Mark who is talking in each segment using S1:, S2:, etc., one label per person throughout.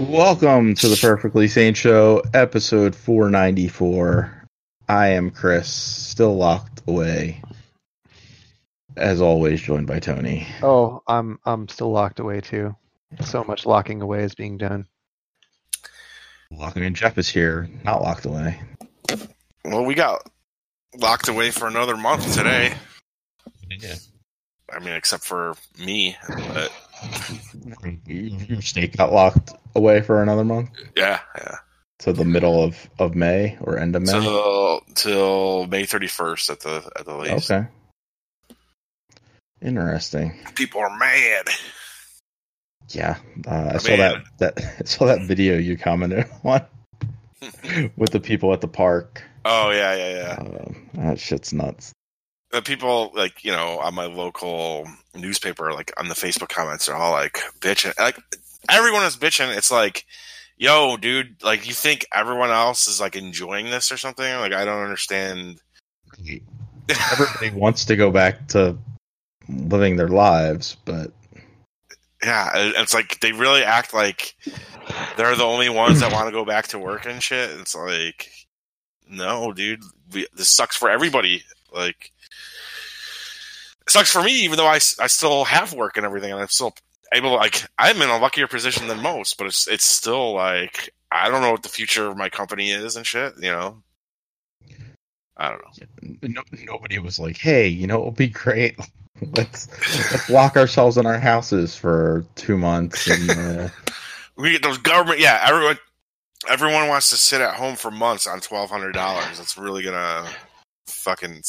S1: Welcome to the Perfectly Sane Show, episode 494. I am Chris, still locked away. As always, joined by Tony.
S2: Oh, I'm still locked away too. So much locking away is being done.
S1: Locking in Jeff is here, not locked away.
S3: Well, we got locked away for another month today.
S1: Yeah.
S3: I mean, except for me. But
S1: your state got locked away for another month?
S3: Yeah.
S1: To the middle of May or end of May?
S3: Till May 31st at the least.
S1: Okay. Interesting.
S3: People are mad.
S1: Yeah, I saw that video you commented on with the people at the park.
S3: Oh yeah.
S1: That shit's nuts.
S3: The people on my local newspaper, like on the Facebook comments, are all like bitching. Like everyone is bitching. It's like, yo, dude, like you think everyone else is like enjoying this or something? Like I don't understand.
S1: Everybody wants to go back to living their lives, but
S3: yeah, it's like they really act like they're the only ones that want to go back to work and shit. It's like, no, dude, this sucks for everybody. Like, it sucks for me, even though I still have work and everything, and I'm still able to, like, I'm in a luckier position than most, but it's still like, I don't know what the future of my company is and shit, you know? I don't know.
S1: Nobody was like, hey, it'll be great. Let's lock ourselves in our houses for 2 months. And,
S3: we get those government, everyone wants to sit at home for months on $1,200. That's really gonna fucking,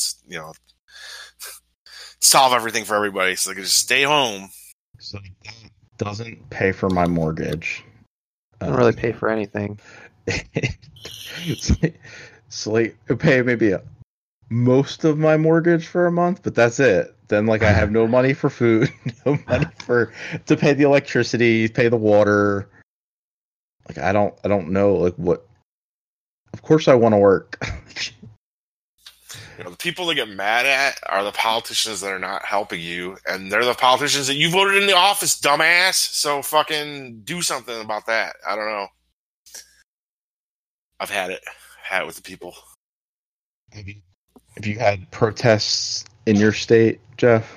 S3: solve everything for everybody. So they can just stay home.
S1: So that doesn't pay for my mortgage.
S2: Doesn't really pay for anything.
S1: So it pay maybe most of my mortgage for a month, but that's it. Then I have no money for food, no money to pay the electricity, pay the water. Like I don't know what. Of course I want to work.
S3: The people that get mad at are the politicians that are not helping you, and they're the politicians that you voted in the office, dumbass. So fucking do something about that. I don't know. I've had it with the people.
S1: Have you had protests in your state, Jeff?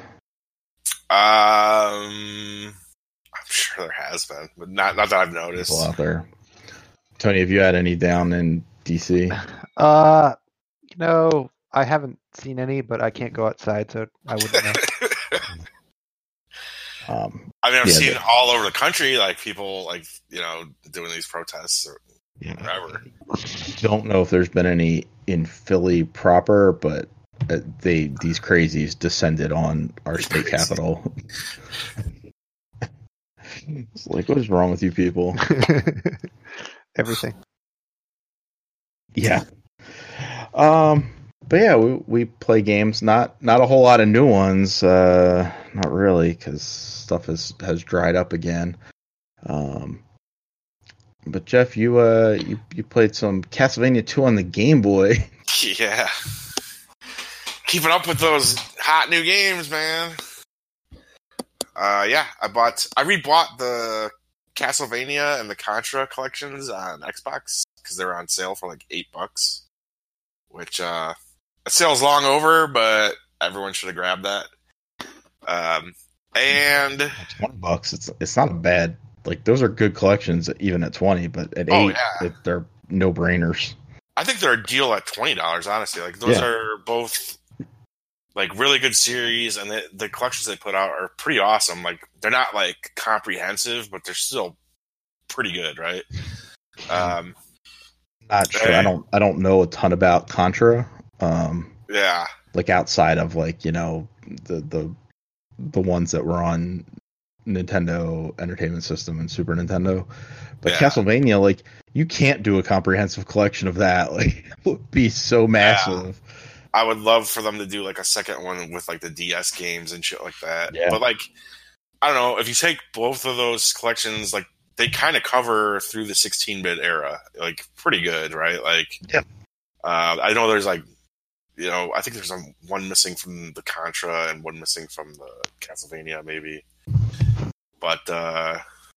S3: I'm sure there has been, but not that I've noticed.
S1: People out there. Tony, have you had any down in DC?
S2: I haven't seen any, but I can't go outside, so I wouldn't know.
S3: I've seen all over the country, like people doing these protests or whatever.
S1: Don't know if there's been any in Philly proper, but these crazies descended on our state capitol. It's like, what is wrong with you people?
S2: Everything.
S1: Yeah. But yeah, we play games. Not a whole lot of new ones. Not really, because stuff has dried up again. But Jeff, you played some Castlevania 2 on the Game Boy.
S3: Yeah. Keeping up with those hot new games, man. I rebought the Castlevania and the Contra collections on Xbox because they were on sale for like $8, which the sale's long over, but everyone should have grabbed that. And
S1: $20, it's not a bad. Like, those are good collections, even at 20, but at 8, they're no-brainers.
S3: I think they're a deal at $20, honestly. Like, those are both, like, really good series, and the collections they put out are pretty awesome. Like, they're not, like, comprehensive, but they're still pretty good, right?
S1: Not sure. I don't know a ton about Contra. Like, outside of, like, the ones that were on Nintendo Entertainment System and Super Nintendo, but Castlevania, like, you can't do a comprehensive collection of that. Like, it would be so massive.
S3: I would love for them to do like a second one with like the DS games and shit like that. But like, I don't know, if you take both of those collections, like they kind of cover through the 16-bit era, like pretty good, right? Like, I know there's like, I think there's one missing from the Contra and one missing from the Castlevania, maybe. But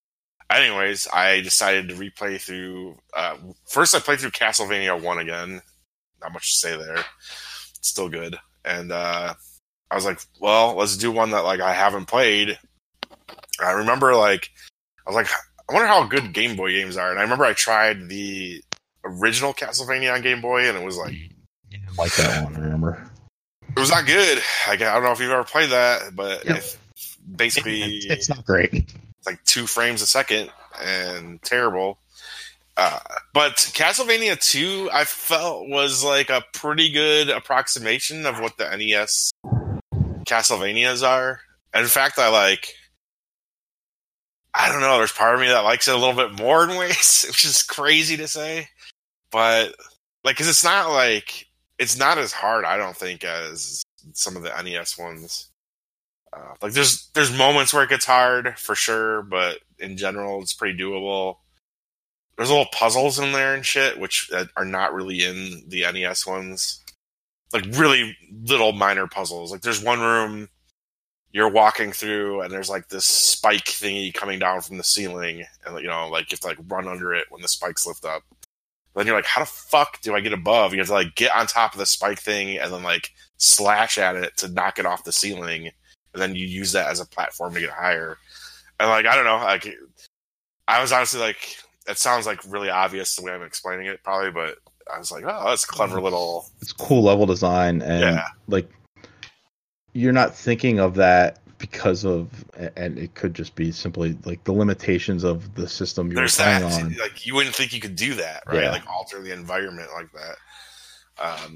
S3: Anyways, I decided to replay through. First, I played through Castlevania 1 again. Not much to say there. It's still good. And I was like, well, let's do one that like I haven't played. I remember like I was like, I wonder how good Game Boy games are. And I remember I tried the original Castlevania on Game Boy, and it was like,
S1: you didn't like that one. I remember
S3: it was not good. Like, I don't know if you've ever played that, but basically,
S1: it's not great.
S3: It's like 2 frames a second and terrible. But Castlevania 2, I felt was like a pretty good approximation of what the NES Castlevanias are. And in fact, I don't know, there's part of me that likes it a little bit more in ways, which is crazy to say. But, like, because it's not as hard, I don't think, as some of the NES ones. Like, there's moments where it gets hard, for sure, but in general, it's pretty doable. There's little puzzles in there and shit, which are not really in the NES ones. Like, really little minor puzzles. Like, there's one room you're walking through, and there's, like, this spike thingy coming down from the ceiling, and, you know, like, you have to, like, run under it when the spikes lift up. Then you're like, how the fuck do I get above? You have to, like, get on top of the spike thing, and then, like, slash at it to knock it off the ceiling, and then you use that as a platform to get higher. And, like, I don't know, like, I was honestly like, it sounds like really obvious the way I'm explaining it, probably, but I was like, oh, that's a clever little.
S1: It's cool level design, and like, you're not thinking of that because of, and it could just be simply like the limitations of the system you're playing on.
S3: Like, you wouldn't think you could do that, right? Yeah. Like, alter the environment like that.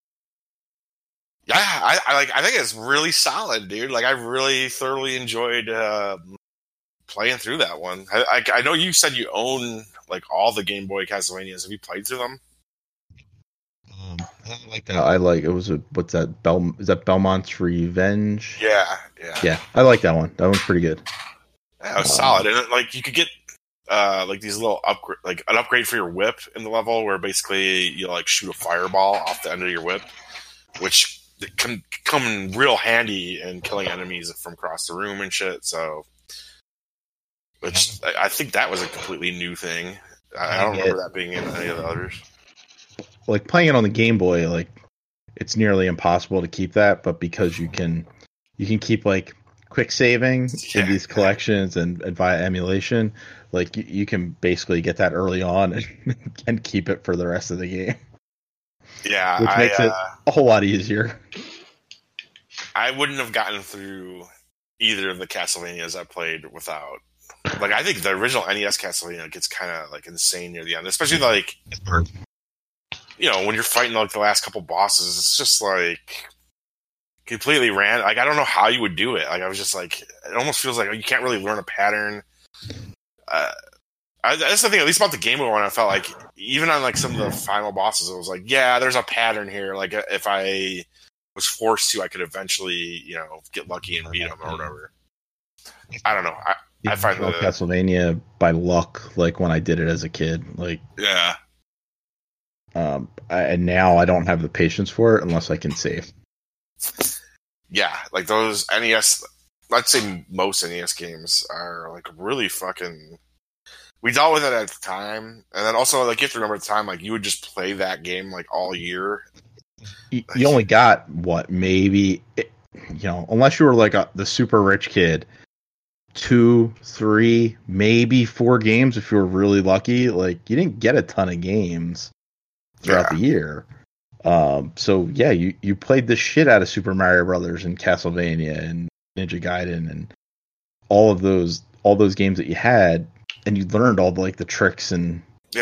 S3: I think it's really solid, dude. Like, I really thoroughly enjoyed playing through that one. I know you said you own like all the Game Boy Castlevanias. Have you played through them?
S1: I like that. What's that? Is that Belmont's Revenge?
S3: Yeah.
S1: I like that one. That one's pretty good.
S3: Yeah, it was solid, and like you could get like these little upgrade, like an upgrade for your whip in the level, where basically you like shoot a fireball off the end of your whip, which can come in real handy in killing enemies from across the room and shit. So. Which I think that was a completely new thing. I don't remember that being in any of the others.
S1: Like, playing it on the Game Boy, like, it's nearly impossible to keep that, but because you can keep like quick saving in these collections and via emulation, like you can basically get that early on and keep it for the rest of the game.
S3: Yeah,
S1: which makes it a whole lot easier.
S3: I wouldn't have gotten through either of the Castlevanias I played without. Like, I think the original NES Castlevania gets kind of like insane near the end, especially like, you know, when you're fighting like the last couple bosses, it's just like completely random. Like, I don't know how you would do it. Like, I was just like, it almost feels like you can't really learn a pattern. That's the thing, at least about the Game Boy one, I felt like even on like some of the final bosses, it was like, yeah, there's a pattern here. Like, if I was forced to, I could eventually, you know, get lucky and beat them or whatever. I don't know. I find
S1: Castlevania by luck, like when I did it as a kid, like and now I don't have the patience for it unless I can save.
S3: Yeah, like those NES, let's say most NES games are like really fucking. We dealt with it at the time, and then also like you have to remember at the time, like you would just play that game like all year.
S1: You only got what, maybe, you know, unless you were like the super rich kid. 2, 3, maybe 4 games if you were really lucky. Like, you didn't get a ton of games throughout the year. So yeah, you played the shit out of Super Mario Brothers and Castlevania and Ninja Gaiden and all those games that you had, and you learned all the tricks and
S3: you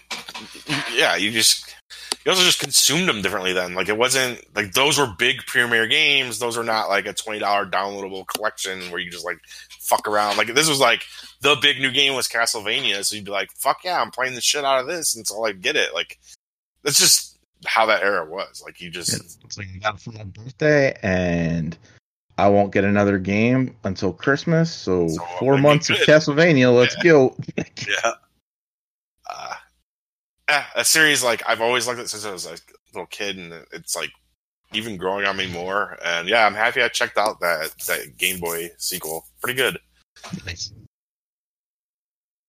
S3: also just consumed them differently then. Like, it wasn't like those were big premier games. Those are not like a $20 downloadable collection where you just like fuck around. Like, this was like the big new game was Castlevania, so you'd be like, fuck yeah, I'm playing the shit out of this until I get it. Like, that's just how that era was. Like, you just
S1: it's like, I got it for my birthday and I won't get another game until Christmas, so 4 months of Castlevania, let's go.
S3: A series, like, I've always liked it since I was a little kid, and it's like even growing on me more. And yeah, I'm happy I checked out that Game Boy sequel. Pretty good.
S1: Nice.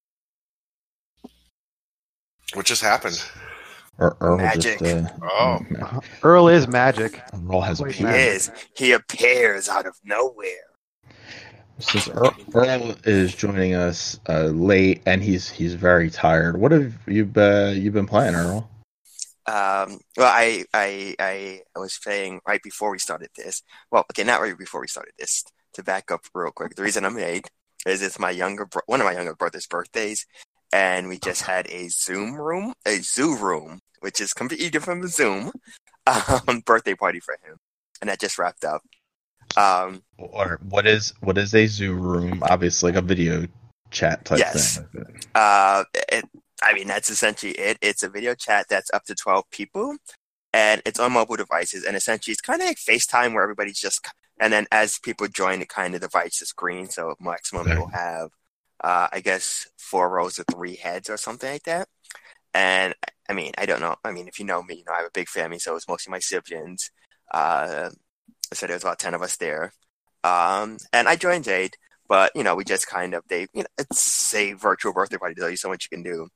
S3: What just happened?
S1: Earl
S4: Magic.
S2: Earl is magic.
S1: Earl has a
S4: He is. He appears out of nowhere.
S1: Since Earl is joining us late and he's very tired, what have you been playing, Earl?
S4: Well, I was playing right before we started this. Well, okay, not right before we started this. To back up real quick, the reason I'm late is it's one of my younger brother's birthdays, and we just had a zoo room, which is completely different from Zoom, birthday party for him, and that just wrapped up.
S1: Or what is a zoo room? Obviously, like a video chat type thing.
S4: That's essentially it. It's a video chat that's up to 12 people, and it's on mobile devices. And essentially, it's kind of like FaceTime, where everybody's just, and then as people join, it kind of divides the screen. So maximum you'll have, I guess, 4 rows of 3 heads or something like that. And I mean, I don't know. I mean, if you know me, you know I have a big family, so it's mostly my siblings. So there's about 10 of us there. And I joined Jade, but, we just kind of, it's a virtual birthday party. There's only so much you can do.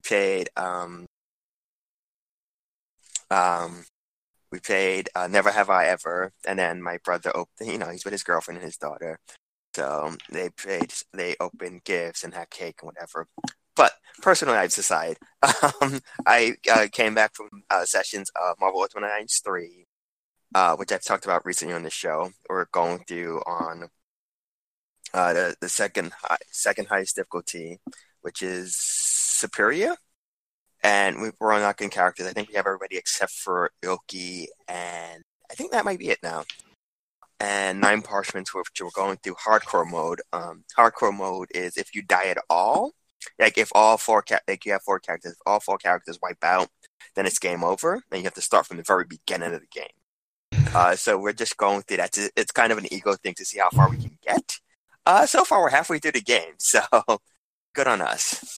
S4: We played Never Have I Ever, and then my brother opened, he's with his girlfriend and his daughter. So they opened gifts and had cake and whatever. But personal lives aside, I came back from sessions of Marvel Ultimate Alliance 3, which I've talked about recently on the show. We're going through on the second highest difficulty, which is Superior. And we're unlocking characters. I think we have everybody except for Ilki, and I think that might be it now. And 9 parchments, which we're going through hardcore mode. Hardcore mode is if you die at all, like if all 4 you have 4 characters, if all 4 characters wipe out, then it's game over, and you have to start from the very beginning of the game. So we're just going through that. It's kind of an ego thing to see how far we can get. So far, we're halfway through the game, so good on us.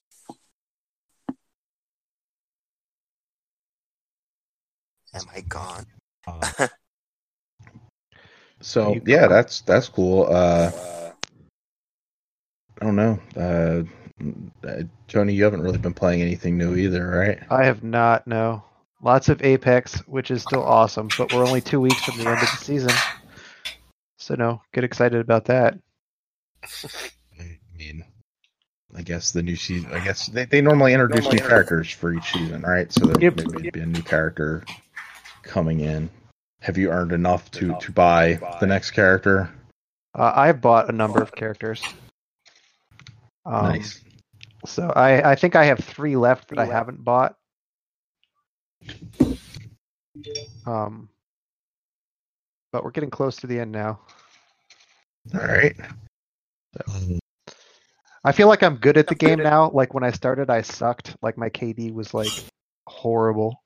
S4: Am I gone?
S1: So yeah, that's cool. I don't know. Tony, you haven't really been playing anything new either, right?
S2: I have not, no. Lots of Apex, which is still awesome, but we're only 2 weeks from the end of the season. So no, get excited about that.
S1: I mean, I guess the new season, they normally introduce new characters for each season, right? So there would be a new character coming in. Have you earned enough to buy the next character?
S2: I've bought a number of characters.
S1: Nice.
S2: So I think I have 3 left that I haven't bought. But we're getting close to the end now.
S1: All right.
S2: So, I feel like I'm good at the game now. Like when I started, I sucked. Like my KD was like horrible.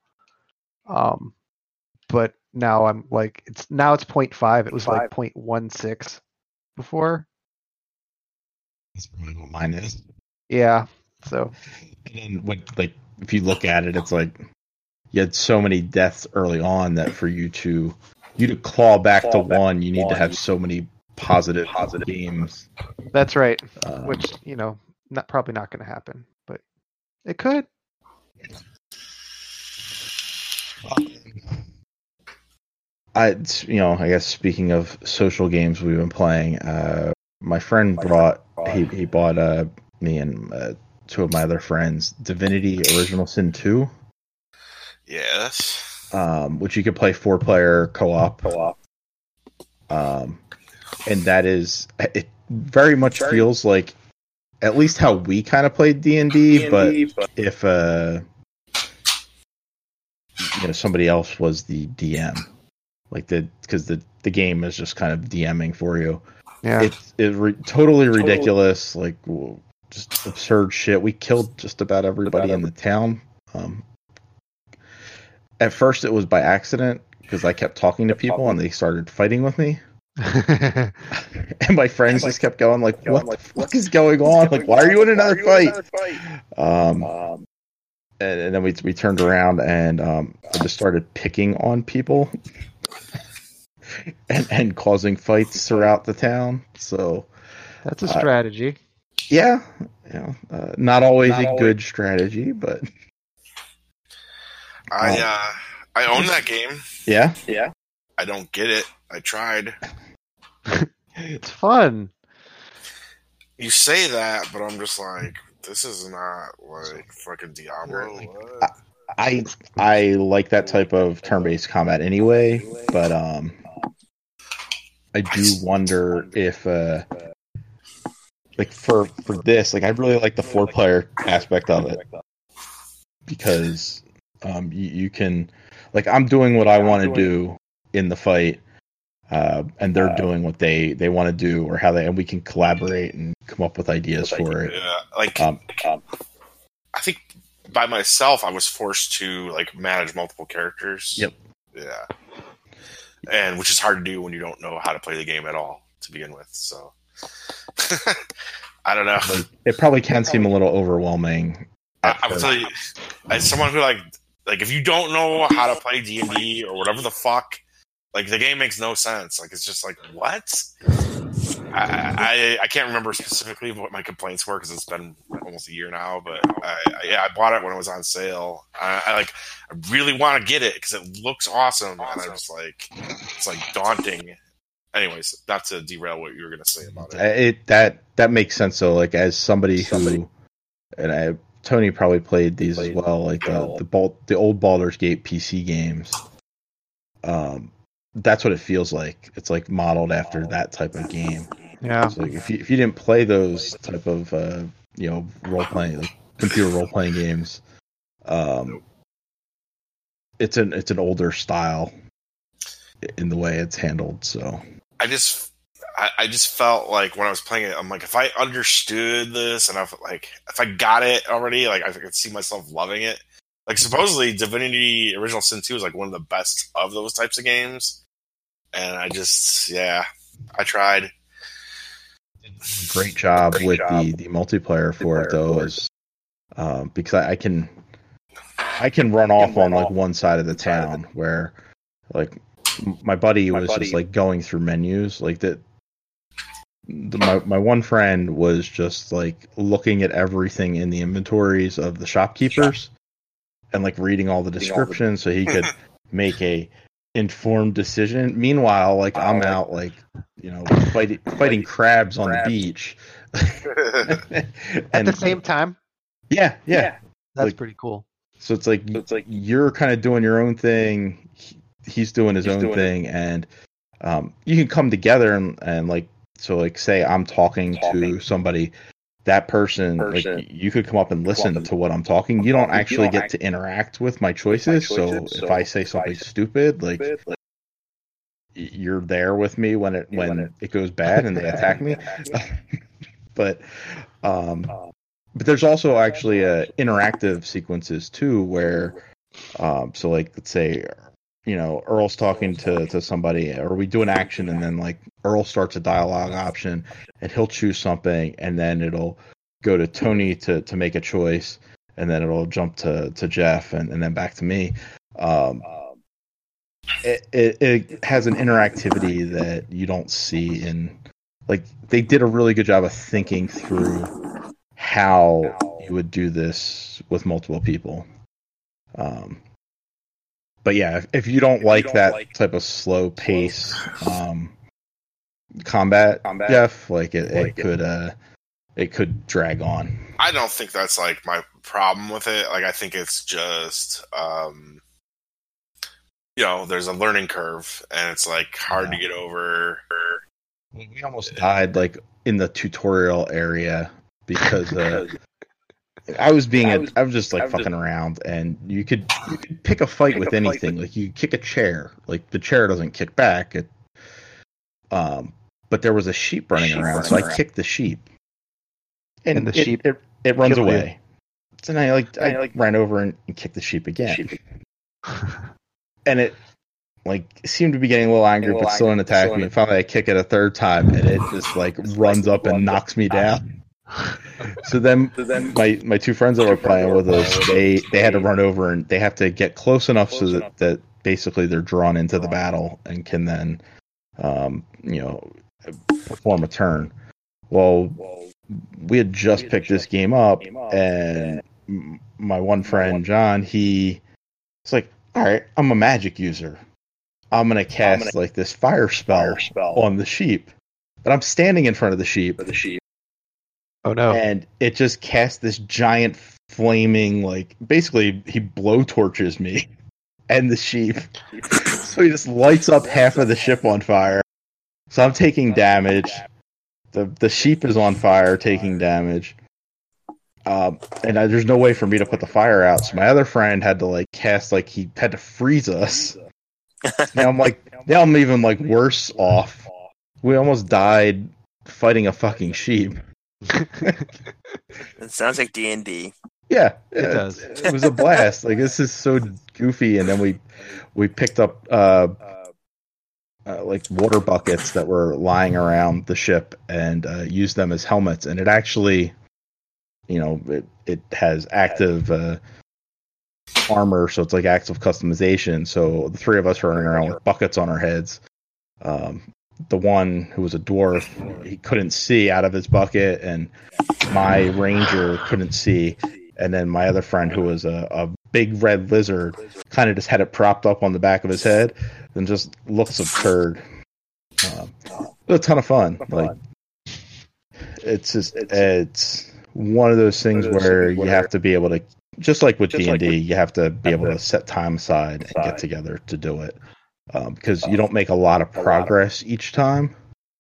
S2: But now I'm like it's 0.5. It was like 0.16 before.
S1: That's probably what mine is.
S2: Yeah. So.
S1: And then if you look at it, it's like you had so many deaths early on that for you to claw back to 1, you need to have so many positive games.
S2: That's right. Which probably not going to happen, but it could.
S1: I guess speaking of social games we've been playing, my friend bought me and 2 of my other friends Divinity Original Sin 2.
S3: Yes.
S1: Which you could play 4-player co-op. And that is, it very much feels like at least how we kind of played D&D, but if somebody else was the DM, because the game is just kind of DMing for you.
S2: Yeah,
S1: totally ridiculous, like just absurd shit. We killed just about everybody in the town. At first, it was by accident because I kept talking to people and they started fighting with me. And my friends just kept going like, "What the fuck is going on? Like, why are you in another fight?" And then we turned around and I just started picking on people and causing fights throughout the town. So
S2: that's a strategy.
S1: Yeah, not always a good strategy, but
S3: I own that game.
S1: Yeah?
S4: Yeah.
S3: I don't get it. I tried.
S2: It's fun.
S3: You say that, but I'm just like, this is not like fucking Diablo.
S1: I like that type of turn-based combat anyway, but I do wonder if like for this, like I really like the 4-player aspect of it because you can, like, I'm doing what I want to do in the fight, and they're doing what they want to do or how and we can collaborate and come up with ideas for it.
S3: Yeah, like I think by myself I was forced to like manage multiple characters.
S1: Yep.
S3: Yeah. And which is hard to do when you don't know how to play the game at all to begin with. So I don't know.
S1: It probably can seem a little overwhelming.
S3: I would tell you, as someone who like if you don't know how to play D&D or whatever the fuck, like the game makes no sense. Like it's just like what? I can't remember specifically what my complaints were because it's been almost a year now. But I bought it when it was on sale. I really want to get it because it looks awesome, and I'm just like it's like daunting. Anyways, not to derail what you were going to say about it.
S1: That makes sense. So like as somebody who, and Tony probably played these as well, like the old Baldur's Gate PC games. That's what it feels like. It's like modeled after that type of game.
S2: Yeah.
S1: So like if you didn't play those type of role playing, like computer role playing games, it's an older style in the way it's handled. So
S3: I just felt like when I was playing it, I'm like, if I understood this and if I got it already, like I could see myself loving it. Like supposedly Divinity Original Sin 2 is like one of the best of those types of games. And I tried.
S1: Great job with the multiplayer for it though, is because I can run off on like one side of the town where like my buddy was just like going through menus like that. My one friend was just like looking at everything in the inventories of the shopkeepers and like reading all the descriptions so he could make a informed decision. Meanwhile, like I'm out like fighting crabs on the beach
S2: at the same time.
S1: Yeah.
S2: That's
S1: like,
S2: pretty cool.
S1: So it's like you're kind of doing your own thing. He's doing his own thing, and you can come together and like. So, like, say I'm talking to somebody, that person, like, you could come up and listen to what I'm talking. You don't actually get to interact with my choices. So, if I say something stupid, like, you're there with me when it goes bad and they attack me. But there's also actually interactive sequences too, where, so like, let's say, Earl's talking to somebody, or we do an action, and then like Earl starts a dialogue option, and he'll choose something, and then it'll go to Tony to make a choice, and then it'll jump to Jeff, and then back to me. It has an interactivity that you don't see in, like, they did a really good job of thinking through how you would do this with multiple people. But yeah, if you don't like that type of slow pace combat, Jeff, like it could drag on.
S3: I don't think that's like my problem with it. Like I think it's just there's a learning curve and it's like hard to get over.
S1: We almost died like in the tutorial area because I was just like fucking around, and you could pick a fight with anything. Like you kick a chair, like the chair doesn't kick back. But there was a sheep running around, so I kicked the sheep, and the sheep it runs away. So then I ran over and kicked the sheep again, and it like seemed to be getting a little angry, but still didn't attack me. And finally, I kick it a third time, and it just like runs up and knocks me down. So then my two friends that were playing with us, they had to run over, and they have to get close enough so that basically they're drawn into the battle and can then perform a turn. Well, we had just picked this game up, and my one friend John, he It's like, all right, I'm a magic user. I'm gonna cast like this fire spell on the sheep, but I'm standing in front of the sheep.
S2: Oh no!
S1: And it just casts this giant flaming, like, basically he blowtorches me and the sheep. So he just lights up half of the ship on fire. So I'm taking damage. The sheep is on fire, taking damage. And there's no way for me to put the fire out. So my other friend had to like cast, like, he had to freeze us. Now I'm even like worse off. We almost died fighting a fucking sheep.
S4: It sounds like D&D.
S1: Yeah,
S2: it does.
S1: It was a blast. Like, this is so goofy. And then we picked up like water buckets that were lying around the ship and used them as helmets. And it actually, it has active armor, so it's like active customization. So the three of us are running around with buckets on our heads. The one who was a dwarf, he couldn't see out of his bucket, and my ranger couldn't see. And then my other friend, who was a big red lizard, kind of just had it propped up on the back of his head and just looks absurd. It was a ton of fun. Like, it's one of those things where you have to be able to, just like with D&D, you have to be able to set time aside and get together to do it. Because you don't make a lot of progress each time.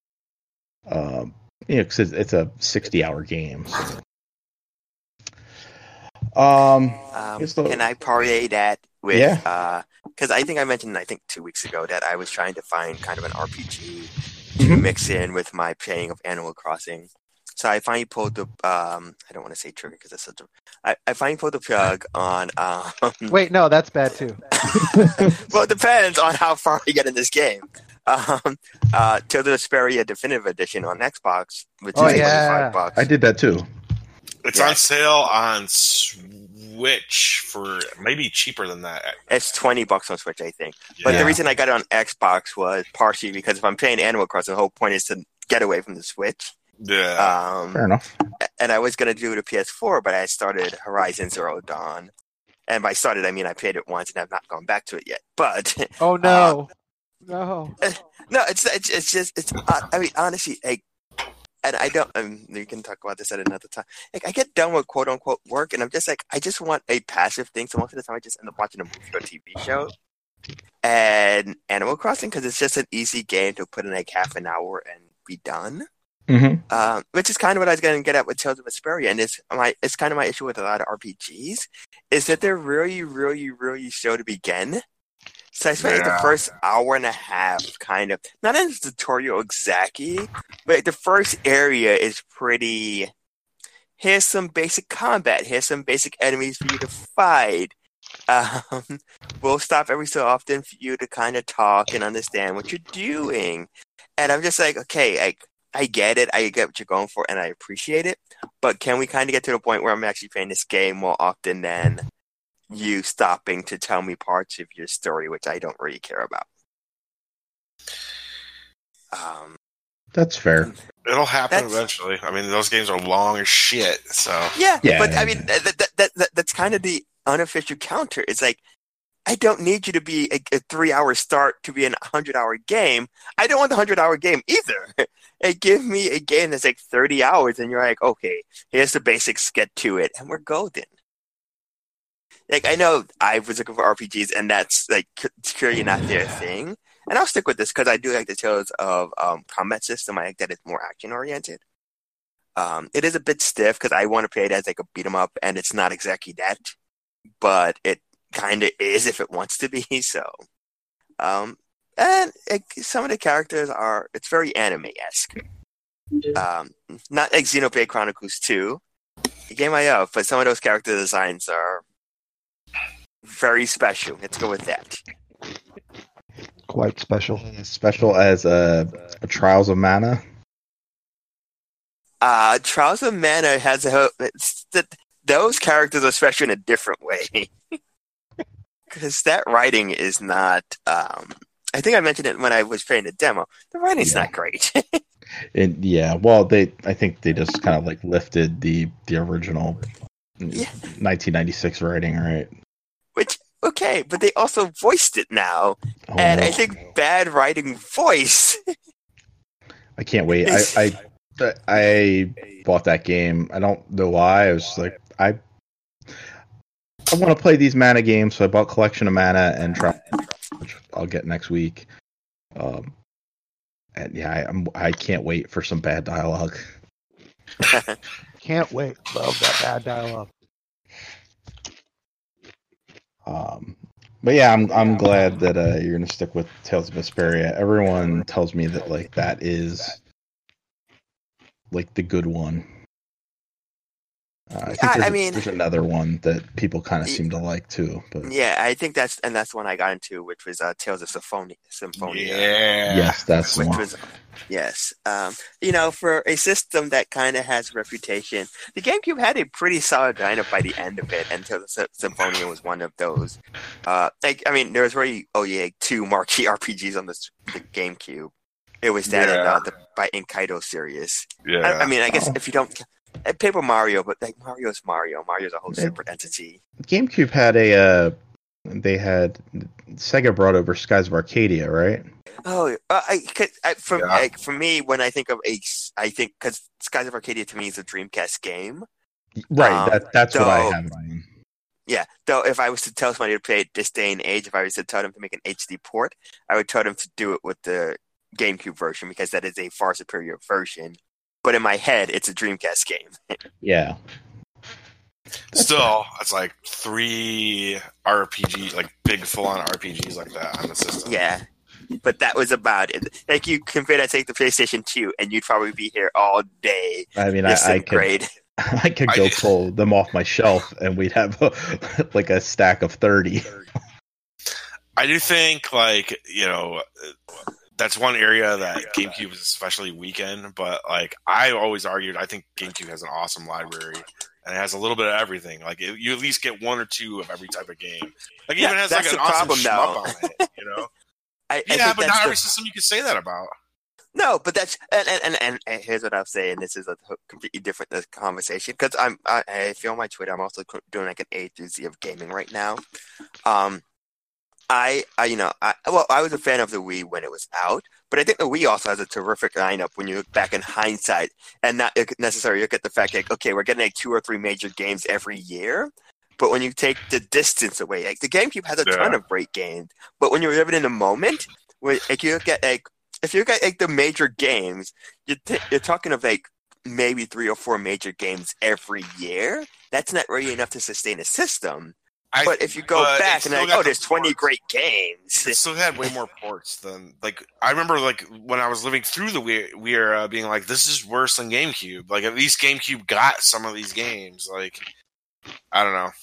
S1: Because it's a 60-hour game. So.
S4: Can I parlay that with?
S1: Yeah.
S4: Because I think I mentioned, 2 weeks ago, that I was trying to find kind of an RPG to mix in with my playing of Animal Crossing. So I finally pulled the. I don't want to say trigger because that's such a. I finally pulled the plug on.
S2: Wait, no, that's bad too.
S4: Well, it depends on how far you get in this game. Tales of Vesperia Definitive Edition on Xbox, which is $25.
S1: I did that too.
S3: It's on sale on Switch for maybe cheaper than that.
S4: It's $20 on Switch, I think. But the reason I got it on Xbox was partially because if I'm playing Animal Crossing, the whole point is to get away from the Switch.
S3: Yeah.
S1: Fair enough.
S4: And I was going to do the PS4, but I started Horizon Zero Dawn. And by started, I mean I played it once and I've not gone back to it yet. But
S2: oh no, no,
S4: it's just I mean, honestly, and I don't. You can talk about this at another time. Like, I get done with quote unquote work, and I'm just like, I just want a passive thing. So most of the time, I just end up watching a movie or TV show. And Animal Crossing, because it's just an easy game to put in like half an hour and be done.
S1: Mm-hmm.
S4: Which is kind of what I was going to get at with Tales of Vesperia, and it's kind of my issue with a lot of RPGs, is that they're really, really, really slow to begin. So I spent the first hour and a half kind of, not in the tutorial exactly, but the first area is pretty, here's some basic combat, here's some basic enemies for you to fight. We'll stop every so often for you to kind of talk and understand what you're doing. And I'm just like, okay, I get it, I get what you're going for, and I appreciate it, but can we kind of get to the point where I'm actually playing this game more often than you stopping to tell me parts of your story, which I don't really care about.
S1: That's fair.
S3: It'll happen eventually. I mean, those games are long as shit. So
S4: but I mean, that's kind of the unofficial counter. It's like, I don't need you to be a 3-hour start to be an 100-hour game. I don't want the 100-hour game either. Give me a game that's like 30 hours, and you're like, okay, here's the basics, get to it, and we're golden. Like, I know I was looking for RPGs, and that's, like, clearly not their thing. And I'll stick with this, because I do like the Tales of combat system. I like that it's more action-oriented. It is a bit stiff, because I want to play it as, like, a beat-em-up, and it's not exactly that. But it kind of is if it wants to be, so. And some of the characters it's very anime-esque. Not like Xenoblade Chronicles 2, the game I love, but some of those character designs are very special. Let's go with that.
S2: Quite special.
S1: Special as a Trials of Mana.
S4: Trials of Mana has those characters are special in a different way. Because that writing is not. I think I mentioned it when I was playing the demo. The writing's not great.
S1: Well, I think they just kind of like lifted the original 1996 writing, right?
S4: okay, but they also voiced it now, and I think bad writing voice.
S1: I can't wait. I bought that game. I don't know why. I was like, I want to play these mana games, so I bought Collection of Mana and which I'll get next week. And yeah, I can't wait for some bad dialogue.
S2: Can't wait. Love that bad dialogue.
S1: But yeah, I'm glad that you're gonna stick with Tales of Vesperia. Everyone tells me that like that is like the good one. I think there's another one that people kind of seem to like too. But
S4: yeah, I think that's the one I got into, which was Tales of Symphonia.
S3: Yeah,
S1: yes, that's the one.
S4: Yes, for a system that kind of has a reputation, the GameCube had a pretty solid lineup by the end of it, and Tales of Symphonia was one of those. There was already 2 marquee RPGs on the GameCube. It was that and the by Inkaido series.
S3: Yeah,
S4: I guess if you don't. Paper Mario, but like Mario's Mario. Mario's a whole separate entity.
S1: GameCube had Sega brought over Skies of Arcadia, right?
S4: Oh, for me, when I think of because Skies of Arcadia to me is a Dreamcast game.
S1: Right, that's what I have.
S4: Yeah, though if I was to tell somebody to play it this day and age, if I was to tell them to make an HD port, I would tell them to do it with the GameCube version because that is a far superior version. But in my head, it's a Dreamcast game.
S1: Yeah.
S3: Still, it's like 3 RPG, like big full-on RPGs like that on the system.
S4: Yeah, but that was about it. Like you compare that to the PlayStation 2, and you'd probably be here all day.
S1: I mean, I could go pull them off my shelf, and we'd have a stack of 30.
S3: I do think, that's one area that GameCube is especially weak in, but I always argued I think GameCube has an awesome library and it has a little bit of everything. You at least get 1 or 2 of every type of game. It even has an awesome shmup on it, but not every system you can say that about.
S4: No, but that's and here's what I'll say, and this is a completely different conversation because I feel on my Twitter I'm also doing an A through Z of gaming right now. I was a fan of the Wii when it was out, but I think the Wii also has a terrific lineup when you look back in hindsight and not necessarily look at the fact that, okay, we're getting 2 or 3 major games every year, but when you take the distance away, the GameCube has a ton of great games, but when you're living in the moment, if you look at the major games, you're talking of maybe 3 or 4 major games every year. That's not really enough to sustain a system. But if you go back and there's 20 great games.
S3: It still had way more ports than I remember when I was living through the Wii era being this is worse than GameCube. At least GameCube got some of these games. I don't know.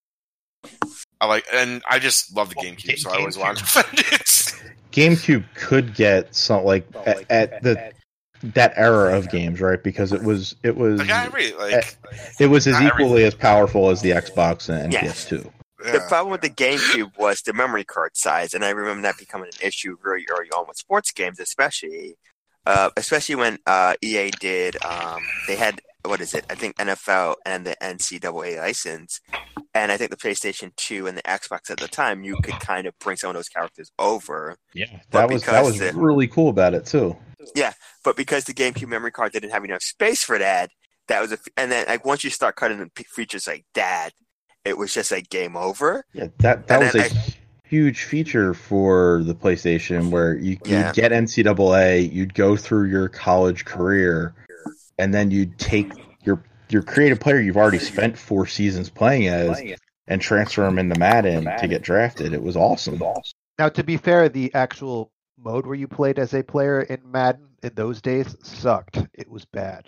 S3: And I just love the GameCube, so I always wanted to defend it.
S1: GameCube could get some at that era of games, right? Because it was it was as equally as powerful as the Xbox and PS2.
S4: Yeah. The problem with the GameCube was the memory card size, and I remember that becoming an issue very early on with sports games, especially when EA did. They had I think NFL and the NCAA license, and I think the PlayStation 2 and the Xbox at the time, you could kind of bring some of those characters over.
S1: Yeah, that was really cool about it too.
S4: Yeah, but because the GameCube memory card didn't have enough space for that, and then once you start cutting in features like that, it was just game over.
S1: Yeah, that was a huge feature for the PlayStation, where you'd get NCAA, you'd go through your college career, and then you'd take your creative player you've already spent 4 seasons playing as and transfer them into Madden to get drafted. It was awesome.
S2: Now, to be fair, the actual mode where you played as a player in Madden in those days sucked. It was bad.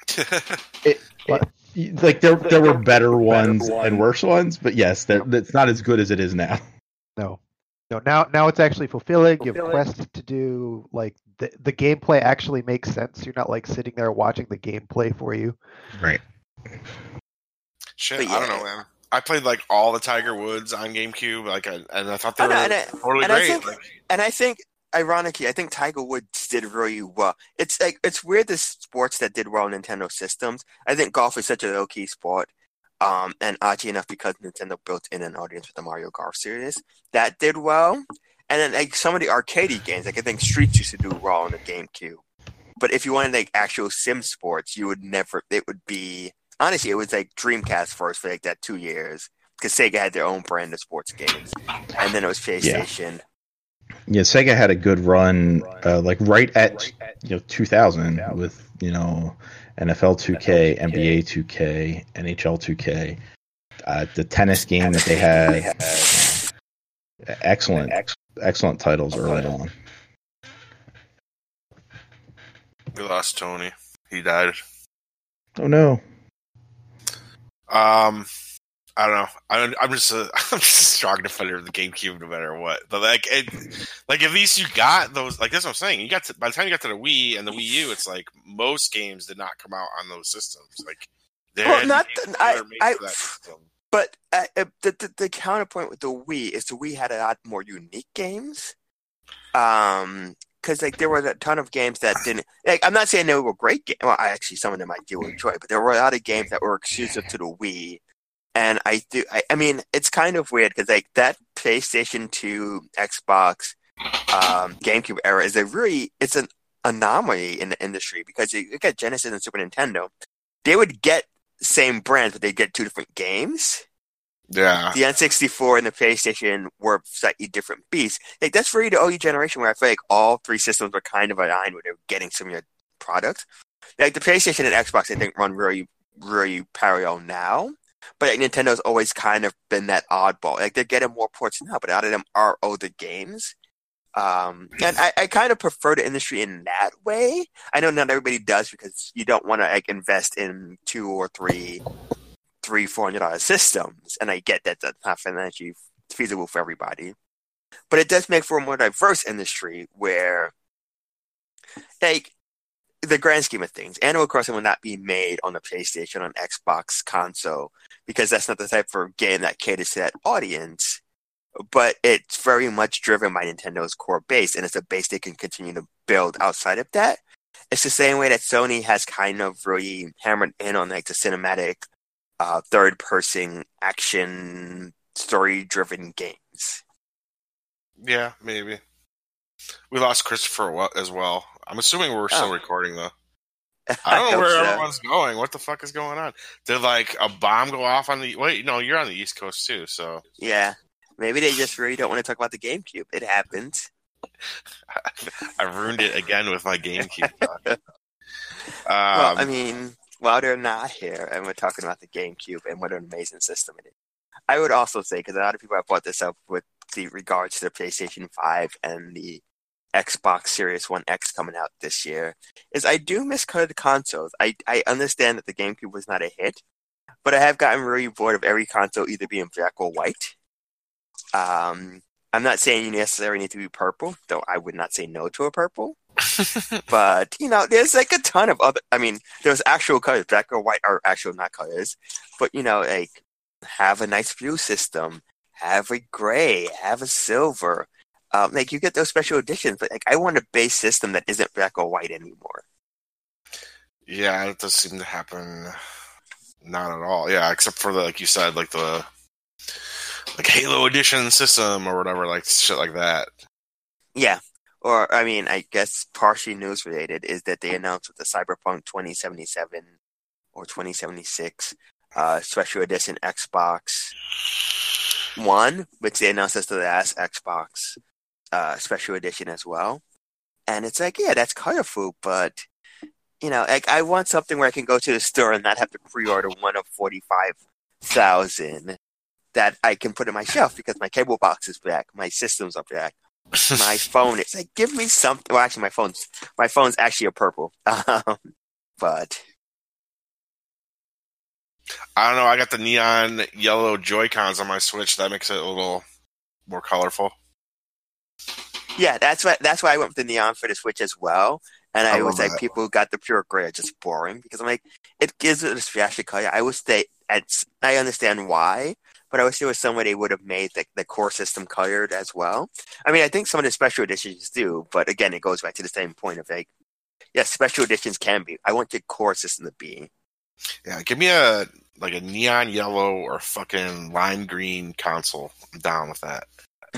S1: There were better ones and worse ones, but yes, it's not as good as it is now.
S2: No. Now it's actually fulfilling. You have quests to do. The gameplay actually makes sense. You're not sitting there watching the gameplay for you.
S1: Right.
S3: Shit, I don't know, man. I played all the Tiger Woods on GameCube, and I thought they were totally great.
S4: I think, ironically, I think Tiger Woods did really well. It's weird the sports that did well on Nintendo systems. I think golf is such a low key sport. And oddly enough, because Nintendo built in an audience with the Mario Golf series, that did well. And then like some of the arcade games, like I think Streets used to do well on the GameCube. But if you wanted like actual sim sports, you would never. It would be honestly, it was like Dreamcast first for like that 2 years because Sega had their own brand of sports games, and then it was PlayStation.
S1: Yeah, Sega had a good run, like right at 2000 with NFL 2K, NBA 2K, NHL 2K, the tennis game that they had. Excellent titles early on.
S3: We lost Tony. He died.
S1: Oh no.
S3: I don't know. I'm just a strong defender of the GameCube, no matter what. But like at least you got those. Like that's what I'm saying. You got by the time you got to the Wii and the Wii U, it's like most games did not come out on those systems. Like,
S4: but the counterpoint with the Wii is the Wii had a lot more unique games. Because like there were a ton of games that didn't. Like, I'm not saying they were great games. Well, actually, some of them I do enjoy, but there were a lot of games that were exclusive to the Wii. And I mean, it's kind of weird because like that PlayStation 2, Xbox, GameCube era is it's an anomaly in the industry because you look at Genesis and Super Nintendo, they would get same brands, but they get two different games.
S3: Yeah,
S4: the N64 and the PlayStation were slightly different beasts. Like that's really the only generation where I feel like all three systems were kind of aligned where they were getting similar products. Like the PlayStation and Xbox, I think run really, really parallel now. But like, Nintendo's always kind of been that oddball. Like they're getting more ports now, but a lot of them are older games. And I kind of prefer the industry in that way. I know not everybody does because you don't want to like invest in $200 or $400 systems, and I get that that's not financially feasible for everybody. But it does make for a more diverse industry where, like, the grand scheme of things, Animal Crossing will not be made on the PlayStation, on Xbox console, because that's not the type of game that caters to that audience. But it's very much driven by Nintendo's core base, and it's a base they can continue to build outside of that. It's the same way that Sony has kind of really hammered in on like the cinematic, third-person action, story-driven games.
S3: Yeah, maybe. We lost Christopher as well. I'm assuming we're still recording, though. I don't know where everyone's going. What the fuck is going on? Did, like, a bomb go off on the... Wait, no, you're on the East Coast, too, so...
S4: Yeah. Maybe they just really don't want to talk about the GameCube. It happens.
S3: I ruined it again with my GameCube.
S4: Well, I mean... While they're not here and we're talking about the GameCube and what an amazing system it is, I would also say, because a lot of people have brought this up with the regards to the PlayStation 5 and the Xbox Series 1 X coming out this year, is I do miss colored consoles. I understand that the GameCube was not a hit, but I have gotten really bored of every console either being black or white. I'm not saying you necessarily need to be purple, though I would not say no to a purple. But, there's like a ton of other, there's actual colors. Black or white are actual not colors. But, like, have a nice blue system, have a gray, have a silver. Like, you get those special editions, but, like, I want a base system that isn't black or white anymore.
S3: Yeah, it does seem to happen not at all. Yeah, except for like you said, like the Halo Edition system or whatever, like shit like that.
S4: Yeah. Or, I guess partially news related is that they announced with the Cyberpunk 2077 or 2076 special edition Xbox One, which they announced as the last Xbox special edition as well. And it's like, yeah, that's colorful, but, like I want something where I can go to the store and not have to pre-order one of 45,000 that I can put in my shelf because my cable box is black, my systems are black. My phone, it's like, give me something. Well, actually, my phone's actually a purple. But
S3: I don't know. I got the neon yellow Joy-Cons on my Switch. That makes it a little more colorful.
S4: Yeah, that's why I went with the neon for the Switch as well. And I was like, people who got the pure gray are just boring because I'm like, it gives it a flashy color. I understand why. But I wish there was some way they would have made the core system colored as well. I think some of the special editions do, but again, it goes back to the same point of like, yes, special editions can be. I want the core system to be.
S3: Yeah, give me a like a neon yellow or fucking lime green console. I'm down with that.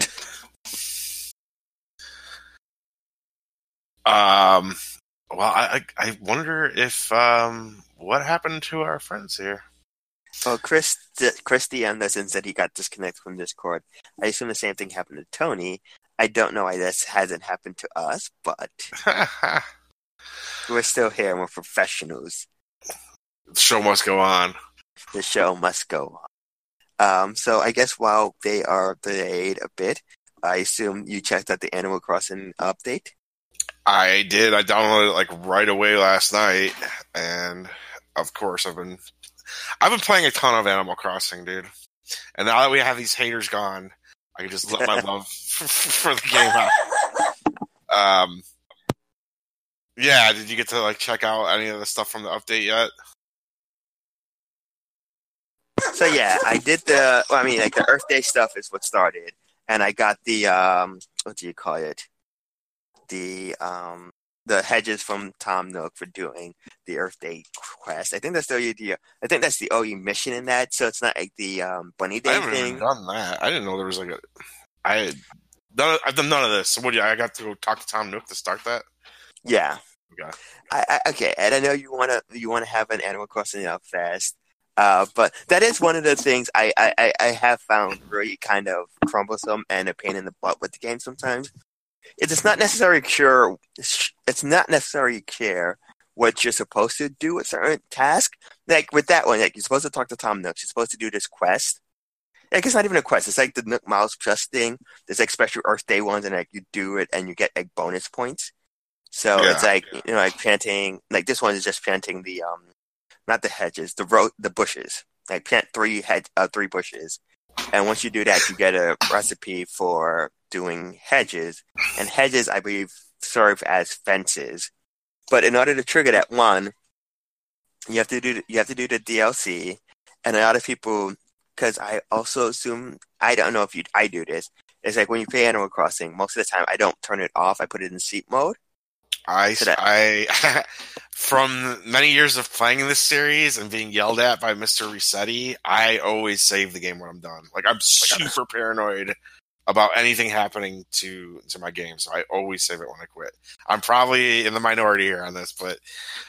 S3: Well, I wonder if what happened to our friends here.
S4: Well, Chris DM this and said he got disconnected from Discord. I assume the same thing happened to Tony. I don't know why this hasn't happened to us, but we're still here and we're professionals.
S3: The show must go on.
S4: The show must go on. So I guess while they are delayed a bit, I assume you checked out the Animal Crossing update?
S3: I did. I downloaded it like right away last night, and of course I've been playing a ton of Animal Crossing, dude. And now that we have these haters gone, I can just let my love for the game out. Yeah, did you get to like check out any of the stuff from the update yet?
S4: So yeah, I did the Earth Day stuff is what started, and I got the what do you call it? The hedges from Tom Nook for doing the Earth Day quest. I think that's the only mission in that. So it's not like the Bunny Day
S3: I haven't
S4: thing.
S3: even done that. I didn't know there was like I've done none of this. So I got to go talk to Tom Nook to start that.
S4: Yeah.
S3: Okay.
S4: Okay, and I know you wanna have an Animal Crossing Fest. But that is one of the things I have found really kind of cumbersome and a pain in the butt with the game sometimes. It's not necessarily clear what you're supposed to do with certain task. Like with that one, like you're supposed to talk to Tom Nook. You're supposed to do this quest. Like it's not even a quest. It's like the Nook Miles Plus thing. There's like special Earth Day ones, and like you do it and you get like bonus points. So it's like like planting. Like this one is just planting the not the hedges, the bushes. Like plant three bushes, and once you do that, you get a recipe for doing hedges. And hedges, I believe, serve as fences. But in order to trigger that one, you have to do the DLC. And a lot of people, because I also assume, I don't know if I do this. It's like when you play Animal Crossing, most of the time I don't turn it off. I put it in sleep mode.
S3: I from many years of playing this series and being yelled at by Mr. Resetti, I always save the game when I'm done. Like I'm super paranoid about anything happening to my game, so I always save it when I quit. I'm probably in the minority here on this, but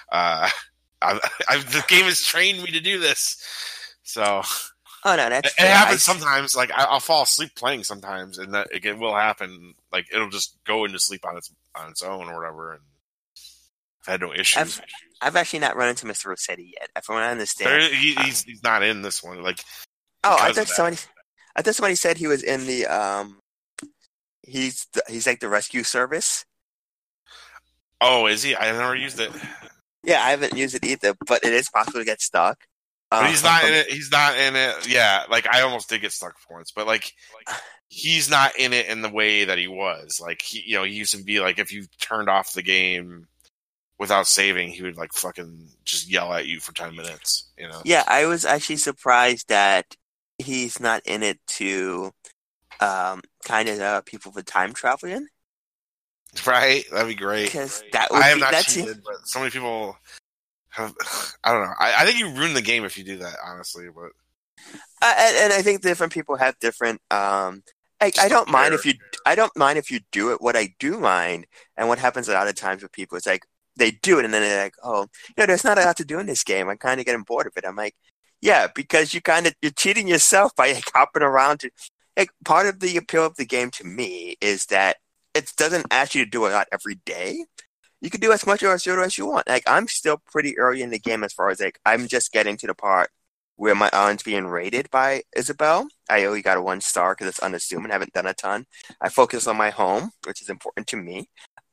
S3: the game has trained me to do this. So
S4: oh no, that's
S3: it happens sometimes. Like I'll fall asleep playing sometimes, and that it will happen. Like it'll just go into sleep on its own or whatever. And I've had no issues.
S4: I've actually not run into Mr. Rossetti yet. From what I understand,
S3: he's not in this one. Like
S4: I thought somebody said he was in the he's like the rescue service.
S3: Oh, is he? I never used it.
S4: Yeah, I haven't used it either, but it is possible to get stuck.
S3: But he's not in it. He's not in it. Yeah, like I almost did get stuck once, but like he's not in it in the way that he was. Like he used to be like if you turned off the game without saving, he would like fucking just yell at you for 10 minutes.
S4: Yeah, I was actually surprised that he's not in it to kind of people with time traveling.
S3: Right, that'd be great.
S4: Because that would
S3: I have not cheated, but so many people have. I don't know. I think you ruin the game if you do that. Honestly, but
S4: and I think different people have different. I don't mind if you do it. What I do mind, and what happens a lot of times with people, it's like they do it and then they're like, oh, there's not a lot to do in this game. I'm kind of getting bored of it. I'm like, yeah, because you're cheating yourself by like, hopping around. Part of the appeal of the game to me is that it doesn't ask you to do a lot every day. You can do as much or as little as you want. Like I'm still pretty early in the game as far as like I'm just getting to the part where my island's being raided by Isabelle. I only got a 1 star because it's unassuming. I haven't done a ton. I focus on my home, which is important to me.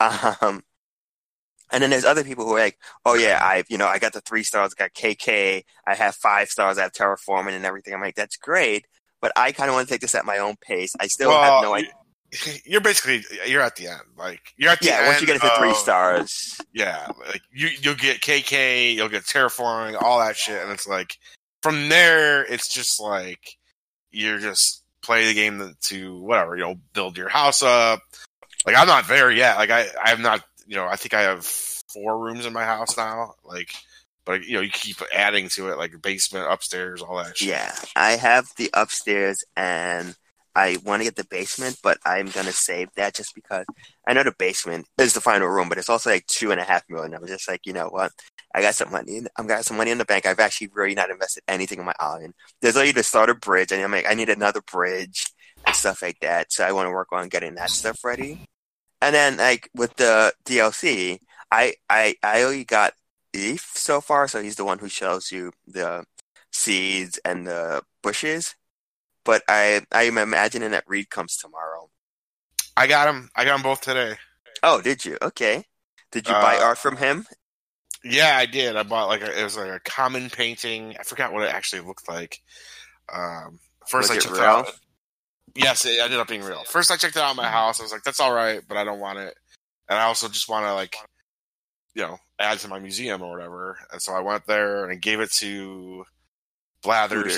S4: And then there's other people who are like, oh yeah, I got the 3 stars, I got KK, I have 5 stars, I have terraforming and everything. I'm like, that's great, but I kind of want to take this at my own pace. I still have no idea.
S3: You're at the end. Like you're at the end.
S4: Yeah, once you get to 3 stars.
S3: Yeah, like you'll get KK, you'll get terraforming, all that shit, and it's like from there, it's just like you're just play the game to whatever, build your house up. Like I'm not there yet. Like I have not. I think I have 4 rooms in my house now. Like, But you keep adding to it, like basement, upstairs, all that shit.
S4: Yeah, I have the upstairs, and I want to get the basement, but I'm gonna save that just because I know the basement is the final room, but it's also like $2.5 million. I'm just like, you know what? I got some money. I've got some money in the bank. I've actually really not invested anything in my island. There's only to start a bridge, and I'm like, I need another bridge and stuff like that. So I want to work on getting that stuff ready. And then, like with the DLC, I only got Eve so far, so he's the one who shows you the seeds and the bushes. But I'm imagining that Reed comes tomorrow.
S3: I got him. I got them both today.
S4: Oh, did you? Okay. Did you buy art from him?
S3: Yeah, I did. I bought it was like a common painting. I forgot what it actually looked like. First, I checked it out. Yes, it ended up being real. First, I checked it out in my house. I was like, "That's all right," but I don't want it. And I also just want to add to my museum or whatever. And so I went there and I gave it to Blathers.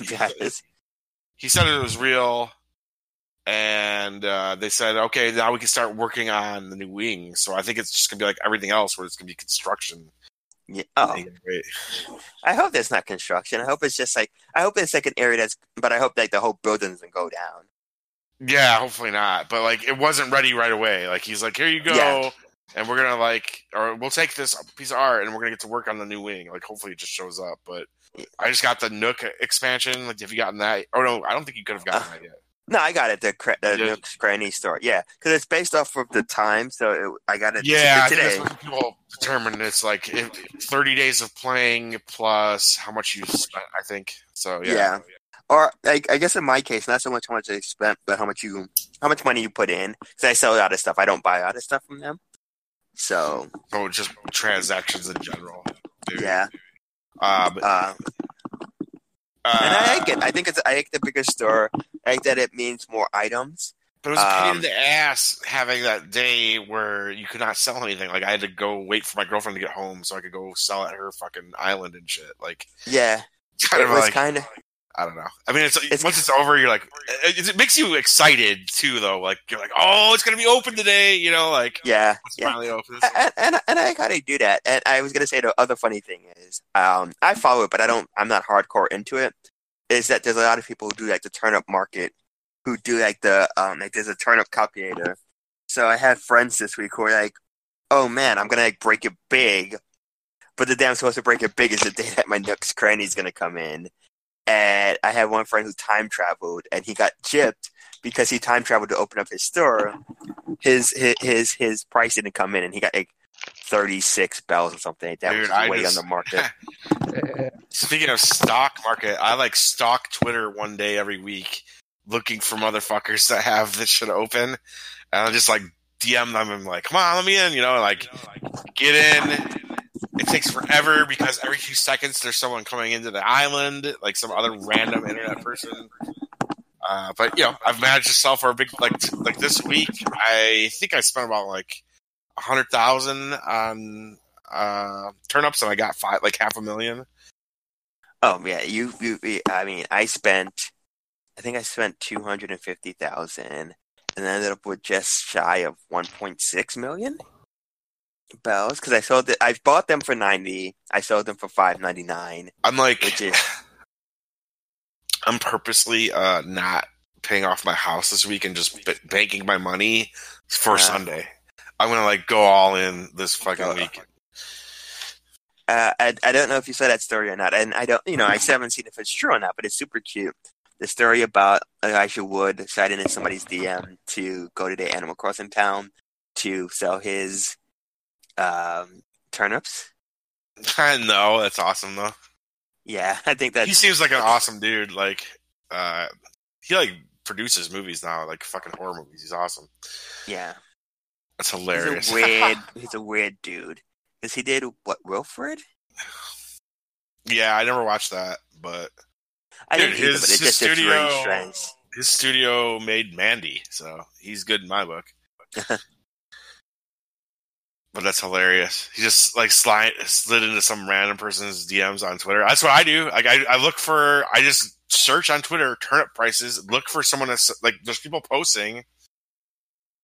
S3: He said it was real, and they said, "Okay, now we can start working on the new wing." So I think it's just gonna be like everything else, where it's gonna be construction.
S4: Yeah. Oh, I hope there's not construction. I hope it's just like an area but I hope like the whole building doesn't go down.
S3: Yeah, hopefully not. But it wasn't ready right away. He's like, "Here you go," and we're gonna or we'll take this piece of art and we're gonna get to work on the new wing. Hopefully it just shows up. But I just got the Nook expansion. Have you gotten that? Oh no, I don't think you could have gotten that yet.
S4: No, I got it. The Nook's Cranny store. Yeah, because it's based off of the time, so I got it.
S3: Yeah, today. I think that's what people determine. It's 30 days of playing plus how much you spent. I think so. Yeah.
S4: Or I guess in my case, not so much how much I spent, but how much money you put in. Because I sell a lot of stuff. I don't buy a lot of stuff from them. So.
S3: Oh, just transactions in general. Dude.
S4: Yeah. And I like it. I like the bigger store. I like that it means more items.
S3: But it was a pain in the ass having that day where you could not sell anything. I had to go wait for my girlfriend to get home so I could go sell at her fucking island and shit.
S4: Yeah. It was kind of...
S3: I don't know. I mean, once it's over, you're it makes you excited too, though. You're like, oh, it's gonna be open today,
S4: yeah,
S3: finally open.
S4: And I gotta do that. And I was gonna say the other funny thing is, I follow it, but I'm not hardcore into it. Is that there's a lot of people who do the turnip market, who do there's a turnip calculator. So I had friends this week who were like, oh man, I'm gonna break it big, but the day I'm supposed to break it big is the day that my Nook's Cranny is gonna come in. And I had one friend who time traveled, and he got gypped because he time traveled to open up his store. His price didn't come in, and he got 36 bells or something like that.
S3: Dude,
S4: which is way on the market.
S3: Speaking of stock market, I stalk Twitter one day every week, looking for motherfuckers that have this shit open, and I just DM them and come on, let me in, get in. It takes forever because every few seconds there's someone coming into the island, some other random internet person. But I've managed to sell for a big this week. I think I spent about 100,000 on turnips, and I got half a million.
S4: Oh yeah, I mean, I think I spent 250,000, and ended up with just shy of 1.6 million. Bells, because I bought them for 90. I sold them for $5.99.
S3: I'm purposely not paying off my house this week and just banking my money for Sunday. I'm gonna go all in this fucking week.
S4: I don't know if you saw that story or not, and I don't. I still haven't seen if it's true or not, but it's super cute. The story about Elijah Wood sliding in somebody's DM to go to the Animal Crossing town to sell his turnips.
S3: I know, that's awesome though.
S4: Yeah, I think that
S3: he seems like an awesome dude. He produces movies now, fucking horror movies. He's awesome.
S4: Yeah,
S3: that's hilarious.
S4: He's a weird dude. Because he did what, Wilfred?
S3: Yeah, I never watched that, but
S4: I didn't either, but
S3: his studio made Mandy, so he's good in my book. But that's hilarious. He just slid into some random person's DMs on Twitter. That's what I do. I just search on Twitter turnip prices, look for someone that's there's people posting,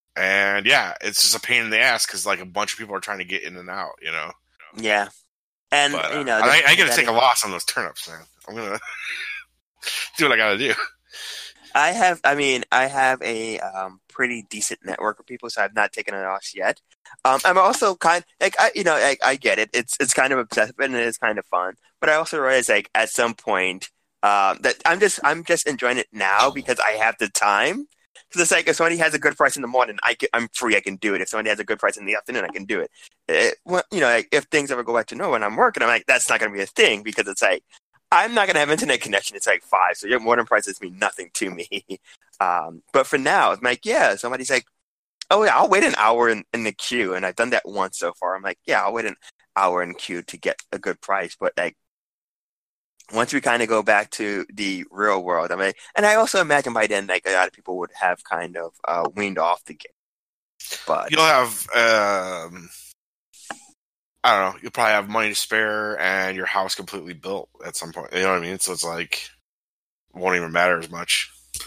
S3: and yeah, it's just a pain in the ass because a bunch of people are trying to get in and out.
S4: Yeah, And
S3: but,
S4: you know,
S3: I got to take a loss on those turnips, man. I'm gonna do what I got to do.
S4: I have a pretty decent network of people, so I've not taken a loss yet. I'm also kind like I get it. It's kind of obsessive and it is kind of fun, but I also realize like at some point that I'm just enjoying it now because I have the time. Because it's like if somebody has a good price in the morning, I'm free. I can do it. If somebody has a good price in the afternoon, I can do it. Like, if things ever go back to normal and I'm working, I'm like that's not going to be a thing because it's like I'm not going to have internet connection. It's like 5, so your modem prices mean nothing to me. But for now, I'm like, yeah, somebody's like, oh yeah, I'll wait an hour in the queue, and I've done that once so far. I'm like, yeah, I'll wait an hour in queue to get a good price. But like, once we kind of go back to the real world, I mean, and I also imagine by then, like a lot of people would have kind of weaned off the game. But
S3: you'll have, I don't know, you'll probably have money to spare and your house completely built at some point. You know what I mean? So it's like, it won't even matter as much.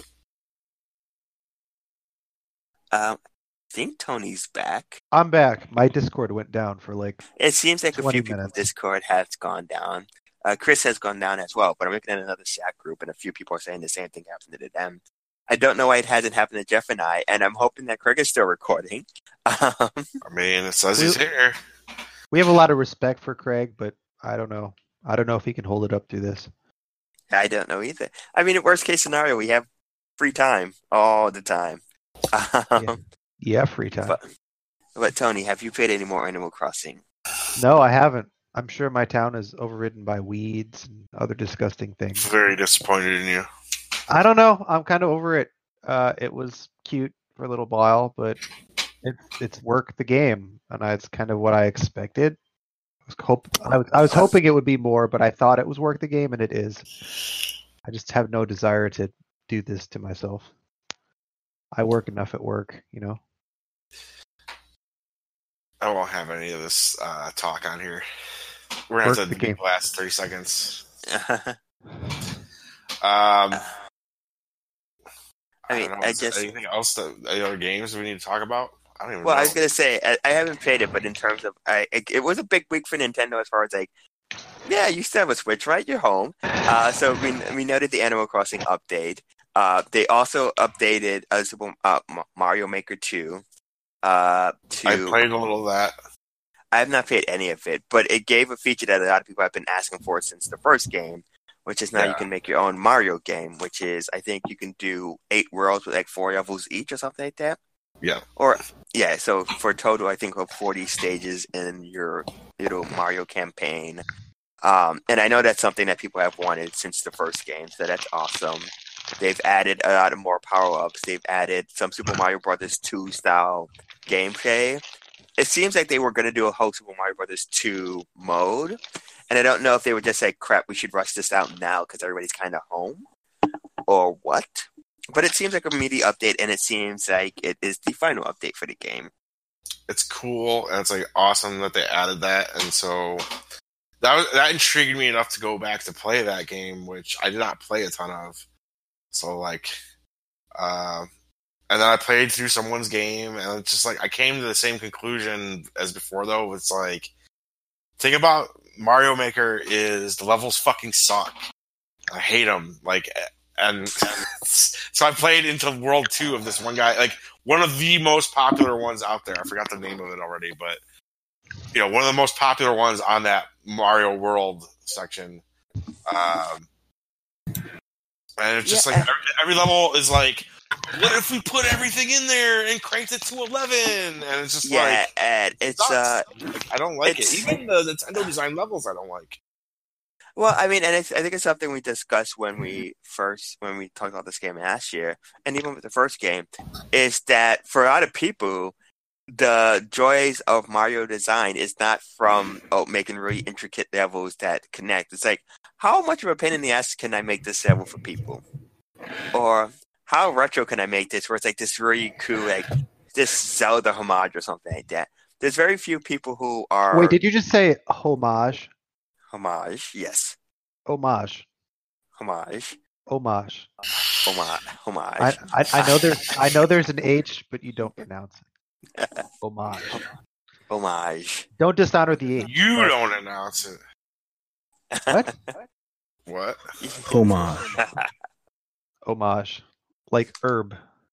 S4: I think Tony's back.
S2: I'm back. My Discord went down for like.
S4: It seems like a few people
S2: minutes.
S4: Discord has gone down. Chris has gone down as well, but I'm looking at another chat group, and a few people are saying the same thing happened to them. I don't know why it hasn't happened to Jeff and I, and I'm hoping that Craig is still recording.
S3: I mean, it says he's here.
S2: We have a lot of respect for Craig, but I don't know. I don't know if he can hold it up through this.
S4: I don't know either. I mean, worst case scenario, we have free time all the time.
S2: Yeah, free time.
S4: But Tony, have you played any more Animal Crossing?
S2: No, I haven't. I'm sure my town is overridden by weeds and other disgusting things.
S3: Very disappointed in you.
S2: I don't know. I'm kind of over it. It was cute for a little while, but it's worked the game, and it's kind of what I expected. I was hoping it would be more, but I thought it was work the game, and it is. I just have no desire to do this to myself. I work enough at work, you know.
S3: I won't have any of this talk on here. We're going to have to do the last 30 seconds.
S4: I mean,
S3: I guess anything else? Any other games we need to talk about? I don't even know.
S4: I was going to say, I haven't played it, but in terms of, it was a big week for Nintendo as far as like, yeah, you still have a Switch, right? You're home. So we noted the Animal Crossing update. They also updated Super Mario Maker 2. I
S3: played a little of that.
S4: I have not played any of it, but it gave a feature that a lot of people have been asking for since the first game, which is now you can make your own Mario game, which is, I think you can do 8 worlds with like 4 levels each or something like that.
S3: Yeah.
S4: So for a total, I think of 40 stages in your little Mario campaign. And I know that's something that people have wanted since the first game, so that's awesome. They've added a lot of more power-ups. They've added some Super Mario Bros. 2 style gameplay. It seems like they were going to do a whole Super Mario Bros. 2 mode. And I don't know if they were just like, crap, we should rush this out now because everybody's kind of home. Or what? But it seems like a meaty update, and it seems like it is the final update for the game.
S3: It's cool, and it's like awesome that they added that. And so that intrigued me enough to go back to play that game, which I did not play a ton of. So like, and then I played through someone's game, and it's just like I came to the same conclusion as before. Though it's like, thing about Mario Maker is the levels fucking suck. I hate them. Like, and so I played into World 2 of this one guy, like one of the most popular ones out there. I forgot the name of it already, but you know, one of the most popular ones on that Mario World section. And it's just like every level is like, what if we put everything in there and cranked it to 11? And it's just like,
S4: it's
S3: like, I don't like it. Even the Nintendo design levels, I don't like.
S4: Well, I mean, and I think it's something we discussed when we talked about this game last year, and even with the first game, is that for a lot of people, the joys of Mario design is not from making really intricate levels that connect. It's like, how much of a pain in the ass can I make this level for people? Or how retro can I make this where it's like this really cool, like this Zelda homage or something like that? There's very few people who are...
S2: Wait, did you just say homage?
S4: Homage, yes.
S2: Homage.
S4: Homage.
S2: Homage.
S4: Homage.
S2: I know there's an H, but you don't pronounce it. Homage.
S4: Homage.
S2: Don't dishonor the H.
S3: You don't announce it.
S2: What?
S3: What?
S1: Homage.
S2: Homage, like herb.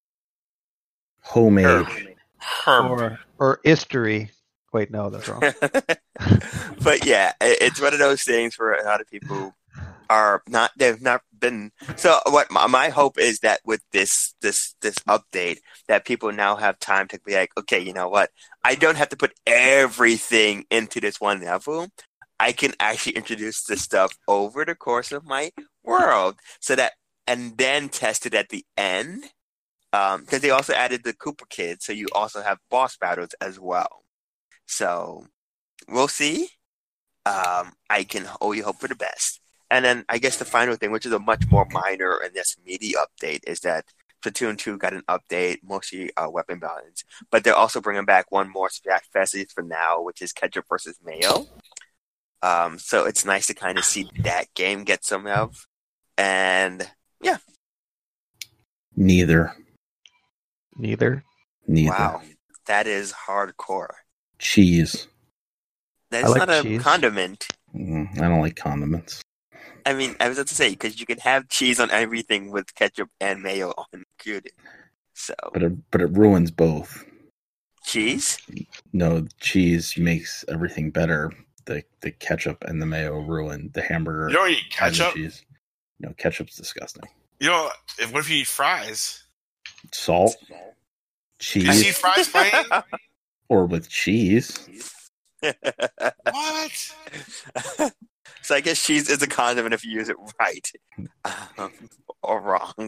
S1: Homage.
S3: Herb.
S2: Or history. Wait, no, that's wrong.
S4: But yeah, it's one of those things where a lot of people they've not been. So what my hope is that with this update, that people now have time to be like, okay, you know what? I don't have to put everything into this one level. I can actually introduce this stuff over the course of my world, and then test it at the end. Because they also added the Koopa Kids, so you also have boss battles as well. So we'll see. I can only hope for the best. And then I guess the final thing, which is a much more minor and less meaty update, is that Splatoon 2 got an update, mostly weapon balance. But they're also bringing back one more Splatfest for now, which is Ketchup versus Mayo. So it's nice to kind of see that game get some love. And yeah.
S1: Neither.
S4: Wow. That is hardcore.
S1: Cheese.
S4: That's like not cheese. A condiment.
S1: I don't like condiments.
S4: I mean, I was about to say, because you can have cheese on everything with ketchup and mayo included. So,
S1: but it ruins both.
S4: Cheese?
S1: No, cheese makes everything better. The ketchup and the mayo ruin the hamburger.
S3: You don't eat ketchup?
S1: Cheese. No, ketchup's disgusting.
S3: You know, what if you eat fries?
S1: Salt? Cheese?
S3: You see fries plain?
S1: Or with cheese?
S3: What?
S4: So I guess cheese is a condiment if you use it right or wrong.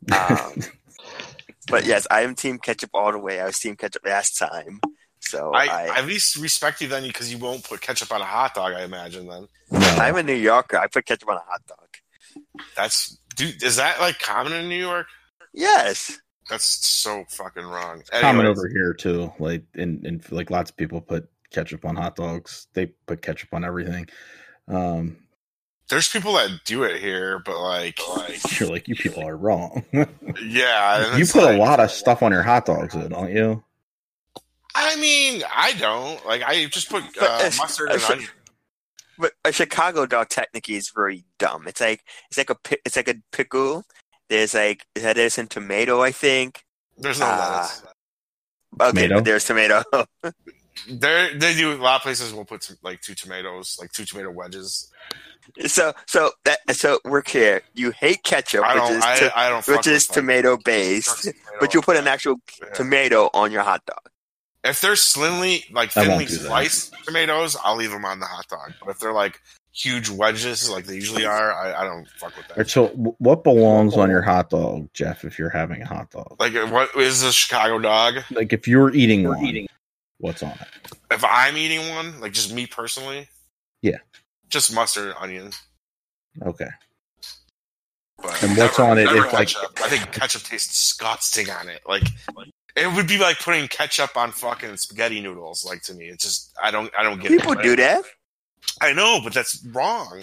S4: But yes, I am team ketchup all the way. I was team ketchup last time. So I
S3: at least respect you then because you won't put ketchup on a hot dog, I imagine then.
S1: No.
S4: I'm a New Yorker. I put ketchup on a hot dog.
S3: Dude, is that like common in New York?
S4: Yes.
S3: That's so fucking wrong.
S1: It's common over here too. Like in like lots of people put ketchup on hot dogs. They put ketchup on everything.
S3: There's people that do it here, but like
S1: you're like, you people are wrong.
S3: Yeah,
S1: you put a lot of stuff on your hot dogs, though, don't you?
S3: I mean, I don't. Like, I just put mustard and onion.
S4: But a Chicago dog technically is very dumb. It's like a pickle. There's like lettuce and tomato, I think.
S3: There's no lettuce.
S4: Okay,
S1: tomato?
S4: But there's tomato.
S3: They do. A lot of places will put like two tomato wedges.
S4: So we're clear. You hate ketchup, which is tomato based, but you put an actual tomato on your hot dog.
S3: If they're thinly sliced tomatoes, I'll leave them on the hot dog. But if they're like huge wedges, like they usually are, I don't fuck with that.
S1: Right, so what belongs on your hot dog, Jeff? If you're having a hot dog,
S3: like what is a Chicago dog?
S1: Like if you're eating one, what's on it?
S3: If I'm eating one, like just me personally,
S1: yeah, just
S3: mustard and onion.
S1: Okay.
S3: But
S1: and what's on it? It's like
S3: I think ketchup tastes disgusting on it. Like it would be like putting ketchup on fucking spaghetti noodles. Like to me, it's just I don't get
S4: People
S3: it.
S4: People do that.
S3: I know, but that's wrong.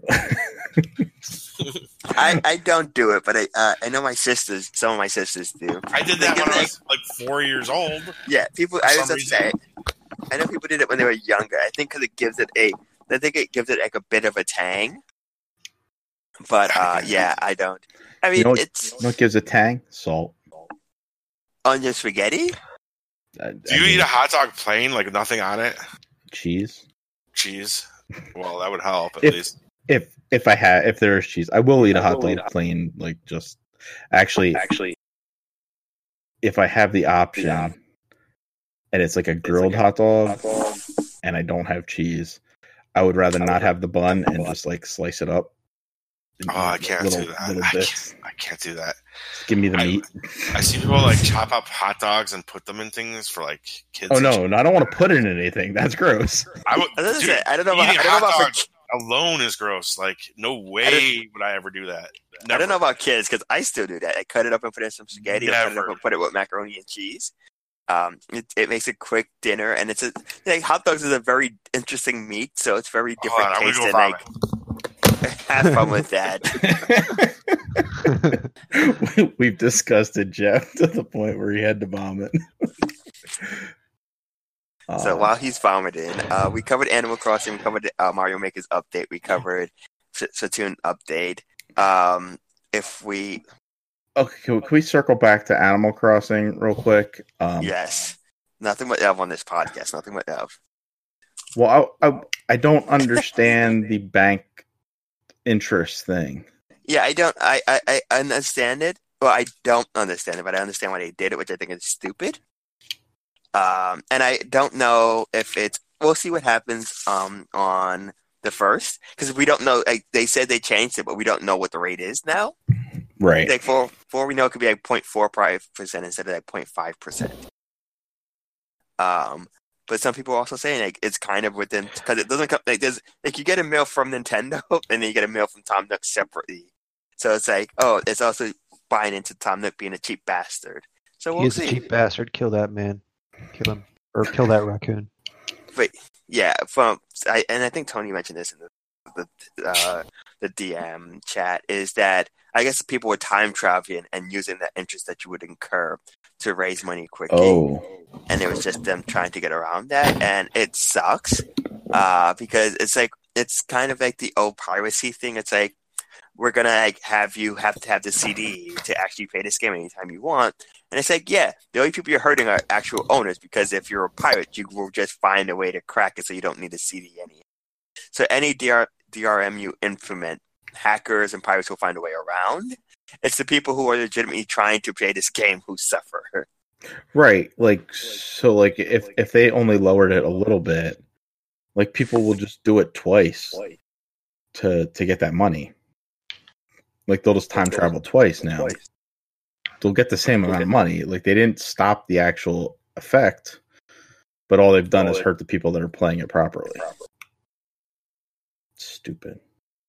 S4: I don't do it, but I know some of my sisters do.
S3: I did that when I was like 4 years old.
S4: Yeah, people. I was going to say, I know people did it when they were younger. I think because it gives it like a bit of a tang. But yeah, I don't. I mean, it's
S1: what gives it tang? Salt
S4: on your spaghetti.
S3: Do you eat a hot dog plain, like nothing on it?
S1: Cheese.
S3: Well, that would help at least.
S1: If there is cheese, I will eat a hot dog plain. Like just actually, if I have the option, and it's like a grilled hot dog, and I don't have cheese, I would rather not have the bun and just like slice it up.
S3: Oh, I can't do that. I can't do that.
S1: Just give me the meat.
S3: I see people like chop up hot dogs and put them in things for like kids.
S1: Oh no, I don't want to put it in anything. That's gross.
S4: I don't know about
S3: alone is gross. Like no way would I ever do that. Never.
S4: I don't know about kids because I still do that. I cut it up and put it in some spaghetti. Cut it up and put it with macaroni and cheese. It makes a quick dinner, and it's hot dogs is a very interesting meat, so it's very different taste. And like, have fun with that.
S1: We've discussed it, Jeff, to the point where he had to vomit.
S4: So while he's vomiting, we covered Animal Crossing, we covered Mario Maker's update, we covered Splatoon update.
S1: Can we circle back to Animal Crossing real quick?
S4: Yes. Nothing but Ev on this podcast. Nothing but Ev.
S1: Well, I don't understand the bank interest thing.
S4: Yeah, I understand it. Well, I don't understand it, but I understand why they did it, which I think is stupid. And I don't know if it's. We'll see what happens on the 1st, because we don't know. Like, they said they changed it, but we don't know what the rate is now.
S1: Right.
S4: Like for we know, it could be like 0.45% instead of like 0.5%. But some people are also saying like it's kind of within, because it doesn't come like there's like you get a mail from Nintendo and then you get a mail from Tom Nook separately. So it's like, oh, it's also buying into Tom Nook being a cheap bastard. So we'll see.
S2: He's a cheap bastard. Kill that man. Kill him. Or kill that raccoon.
S4: But yeah, I think Tony mentioned this in the DM chat, is that I guess people were time traveling and using the interest that you would incur to raise money quickly.
S1: Oh.
S4: And it was just them trying to get around that, and it sucks because it's kind of like the old piracy thing. It's like, we're gonna like have to have the CD to actually play this game anytime you want. And it's like, yeah, the only people you're hurting are actual owners, because if you're a pirate, you will just find a way to crack it so you don't need a CD anymore. So any DRM you implement, hackers and pirates will find a way around. It's the people who are legitimately trying to play this game who suffer.
S1: Right. Like, so like if they only lowered it a little bit, like people will just do it twice to get that money. Like they'll just time travel twice now. They'll get the same amount of money. Like they didn't stop the actual effect, but all they've done is hurt the people that are playing it properly. Stupid.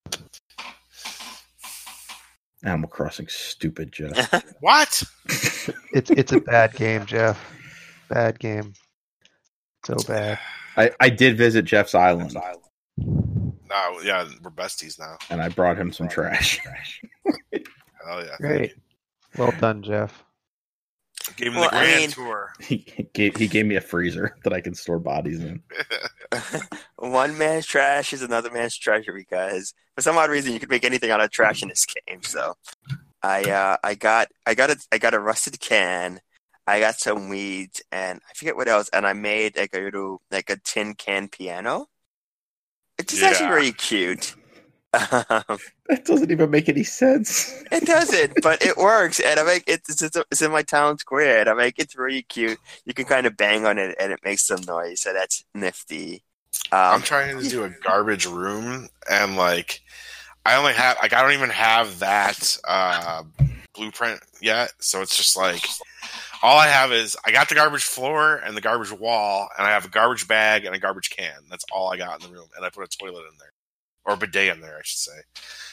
S1: Animal Crossing, stupid, Jeff.
S3: What?
S2: It's a bad game, Jeff. Bad game. So bad.
S1: I did visit Jeff's island.
S3: No, yeah, we're besties now.
S1: And I brought him some trash.
S3: Oh yeah.
S2: Great. Well done, Jeff.
S3: Gave him the grand tour.
S1: He gave me a freezer that I can store bodies in.
S4: One man's trash is another man's treasure, because for some odd reason you could make anything out of trash in this game. So I got a rusted can, I got some weeds, and I forget what else, and I made like a tin can piano. It's actually really cute.
S1: That doesn't even make any sense.
S4: It doesn't, but it works, and I make it's in my town square, and I make it's really cute. You can kind of bang on it, and it makes some noise, so that's nifty.
S3: I'm trying to do a garbage room, and like I don't even have that blueprint yet, so it's just like all I have is I got the garbage floor and the garbage wall, and I have a garbage bag and a garbage can. That's all I got in the room, and I put a toilet in there. Or a bidet in there, I should say.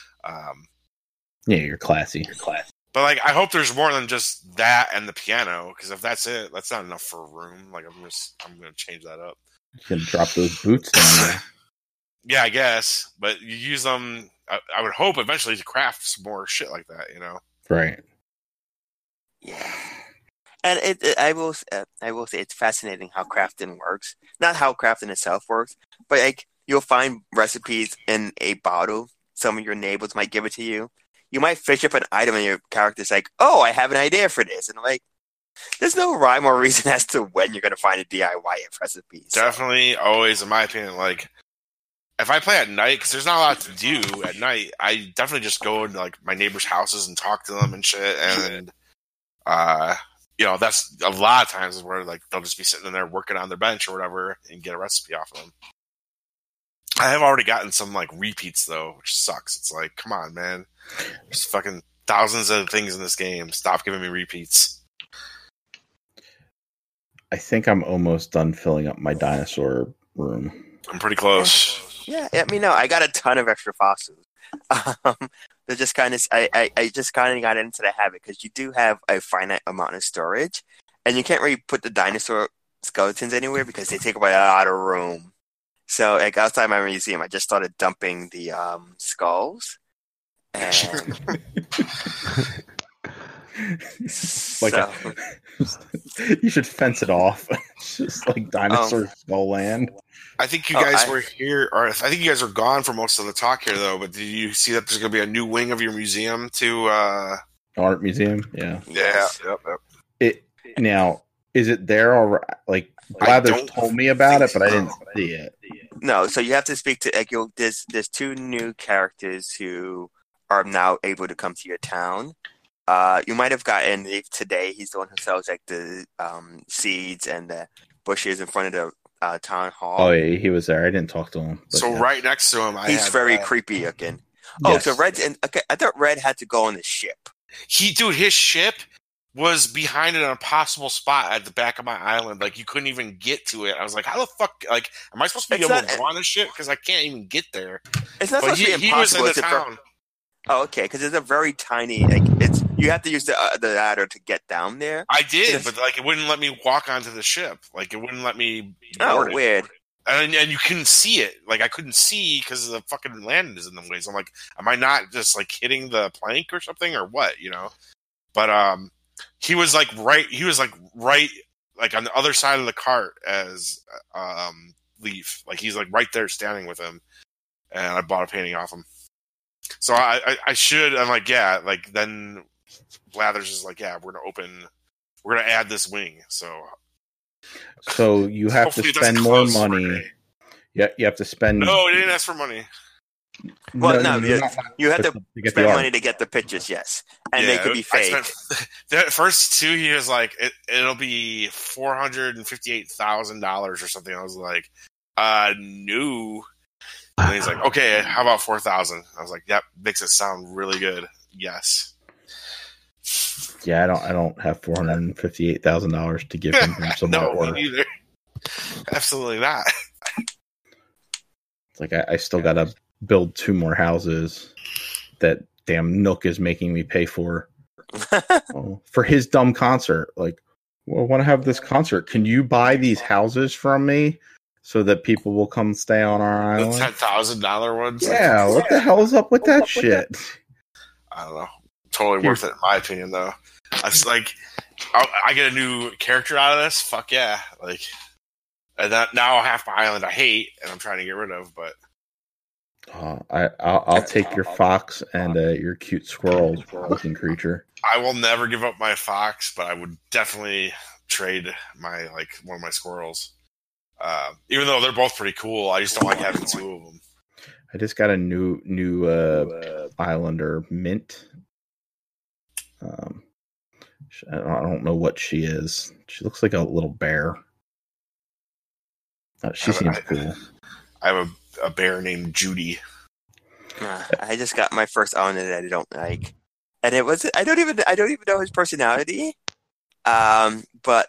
S1: Yeah, you're classy.
S3: But like, I hope there's more than just that and the piano, because if that's it, that's not enough for a room. Like, I'm gonna change that up.
S1: You can drop those boots down there.
S3: Yeah, I guess. But you use them. I would hope eventually to craft some more shit like that. You know?
S1: Right.
S4: Yeah. And I will say it's fascinating how crafting works. Not how crafting itself works, but like, you'll find recipes in a bottle. Some of your neighbors might give it to you. You might fish up an item and your character's like, oh, I have an idea for this. And I'm like, there's no rhyme or reason as to when you're going to find a DIY recipe. So.
S3: Definitely, always, in my opinion, like, if I play at night, because there's not a lot to do at night, I definitely just go into, like, my neighbors' houses and talk to them and shit. And, you know, that's a lot of times where, like, they'll just be sitting in there working on their bench or whatever and get a recipe off of them. I have already gotten some, like, repeats, though, which sucks. It's like, come on, man. There's fucking thousands of things in this game. Stop giving me repeats.
S1: I think I'm almost done filling up my dinosaur room.
S3: I'm pretty close.
S4: Yeah, I mean, no, I got a ton of extra fossils. They're just kind of, I just kind of got into the habit, because you do have a finite amount of storage, and you can't really put the dinosaur skeletons anywhere because they take up a lot of room. So, like, outside my museum, I just started dumping the skulls. And
S1: Like you should fence it off. It's just like Dinosaur Skull Land.
S3: I think you guys were here, or I think you guys were gone for most of the talk here, though. But did you see that there's going to be a new wing of your museum to
S1: art museum? Yeah.
S3: Yep.
S1: Now, is it there already? Like Blathers told me about it, but I didn't see it.
S4: No, so you have to speak to there's two new characters who are now able to come to your town. You might have gotten today. He's the one who sells like the seeds and the bushes in front of the town hall.
S1: Oh, yeah, he was there. I didn't talk to him.
S3: So right next to him,
S4: he's very creepy looking. Oh, yes. So Red's in. Okay, I thought Red had to go on the ship.
S3: His ship was behind an impossible spot at the back of my island. Like you couldn't even get to it. I was like, how the fuck? Like, am I supposed to be able to go on this ship? Because I can't even get there.
S4: It's not supposed to be impossible.
S3: He was in the town.
S4: Oh, okay. Because it's a very tiny. Like you have to use the ladder to get down there.
S3: I did, but like it wouldn't let me walk onto the ship. Like it wouldn't let me.
S4: Weird.
S3: And you couldn't see it. Like I couldn't see because the fucking land is in the way. So I'm like, am I not just like hitting the plank or something or what? You know. But he was like right. He was like right, like on the other side of the cart as Leaf. Like he's like right there standing with him, and I bought a painting off him. So I should. I'm like, yeah. Like then Blathers is like, yeah, we're gonna add this wing.
S1: So you have to spend more money. Yeah, you have to spend.
S3: No, he didn't ask for money.
S4: Well, no, you have to spend money to get the pictures, yes, and they could be fake.
S3: The first two, he was like, "It'll be $458,000 or something." I was like, no. And he's like, "Okay, how about 4,000?" I was like, "Yep, makes it sound really good." Yes.
S1: Yeah, I don't have $458,000 to give him some artwork.
S3: No, me neither. Absolutely not.
S1: It's like I still gotta build 2 more houses that damn Nook is making me pay for his dumb concert. Like, well, I want to have this concert. Can you buy these houses from me so that people will come stay on our island?
S3: The $10,000 ones.
S1: Yeah, what the hell is up with that shit?
S3: I don't know. Totally worth it in my opinion, though. I was like, I get a new character out of this. Fuck yeah! Like, and that now half my island I hate, and I'm trying to get rid of. But
S1: I'll take your fox and your cute squirrel-looking creature.
S3: I will never give up my fox, but I would definitely trade one of my squirrels. Even though they're both pretty cool, I just don't like having 2 of them.
S1: I just got a new Islander, Mint. I don't know what she is. She looks like a little bear. She seems cool.
S3: I have a bear named Judy.
S4: I just got my first Islander that I don't like, and it was I don't even know his personality. But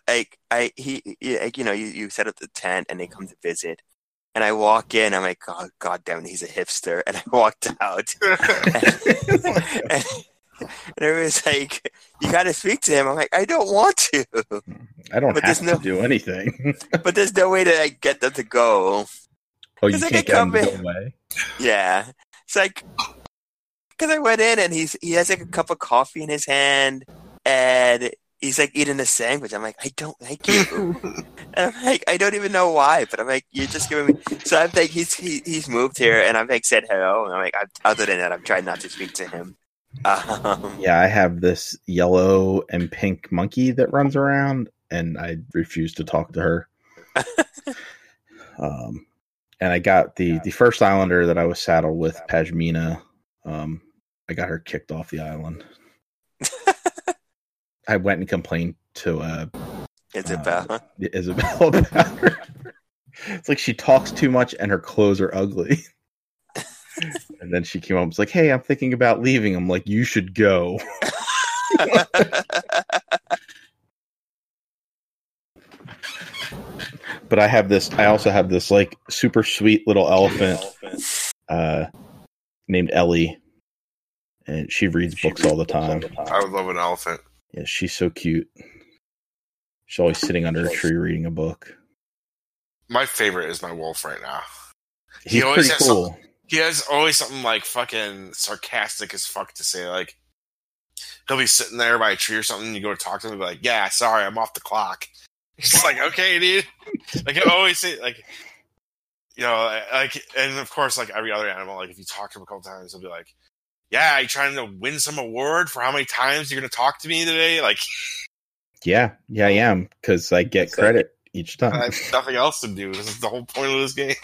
S4: you set up the tent and they come to visit, and I walk in. I'm like, oh, God damn it, he's a hipster, and I walked out. And it was like, you got to speak to him. I'm like, I don't want to.
S1: I don't have to do anything.
S4: But there's no way to get them to go.
S1: Oh, you can't get them to go away?
S4: Yeah. It's like, because I went in and he has like a cup of coffee in his hand and he's like eating a sandwich. I'm like, I don't like you. And I'm like, I don't even know why, but I'm like, you're just giving me. So I'm like, he's moved here and I've like said hello. And I'm like, other than that, I'm trying not to speak to him.
S1: Yeah, I have this yellow and pink monkey that runs around, and I refuse to talk to her. And I got the first Islander that I was saddled with, Pashmina. I got her kicked off the island. I went and complained to
S4: Isabel
S1: about her. It's like she talks too much and her clothes are ugly. And then she came up and was like, hey, I'm thinking about leaving. I'm like, you should go. But I also have this like super sweet little elephant named Ellie. And she reads books all the time.
S3: I would love an elephant.
S1: Yeah, she's so cute. She's always sitting under a tree reading a book.
S3: My favorite is my wolf right now.
S1: He's pretty cool.
S3: He has always something like fucking sarcastic as fuck to say. Like, he'll be sitting there by a tree or something. And you go to talk to him and be like, "Yeah, sorry, I'm off the clock." He's like, "Okay, dude." Like I always say, like, you know, like, and of course, like every other animal, like if you talk to him a couple times, he'll be like, "Yeah, you trying to win some award for how many times you're going to talk to me today?" Like,
S1: yeah, I am, because I get credit each time.
S3: I have nothing else to do. This is the whole point of this game.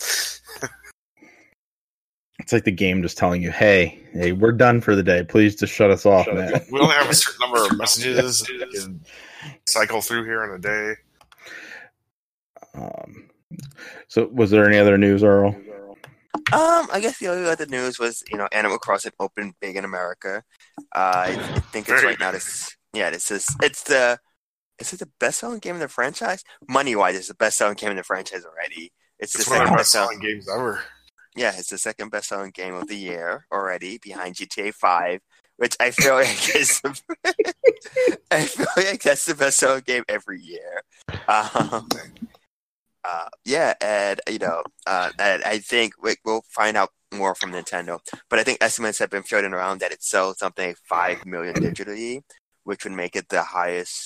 S1: It's like the game just telling you, hey, we're done for the day. Please just shut us off, man.
S3: We only have a certain number of messages that can cycle through here in a day.
S1: So was there any other news, Earl?
S4: I guess the only other news was, Animal Crossing opened big in America. I think it's right now. Is it the best-selling game in the franchise? Money-wise, it's the best-selling game in the franchise already. It's the second best-selling
S3: games ever.
S4: Yeah, it's the second best-selling game of the year already, behind GTA 5, which I feel like is that's the best-selling game every year. And I think we'll find out more from Nintendo, but I think estimates have been floating around that it sells something like 5 million digitally, which would make it the highest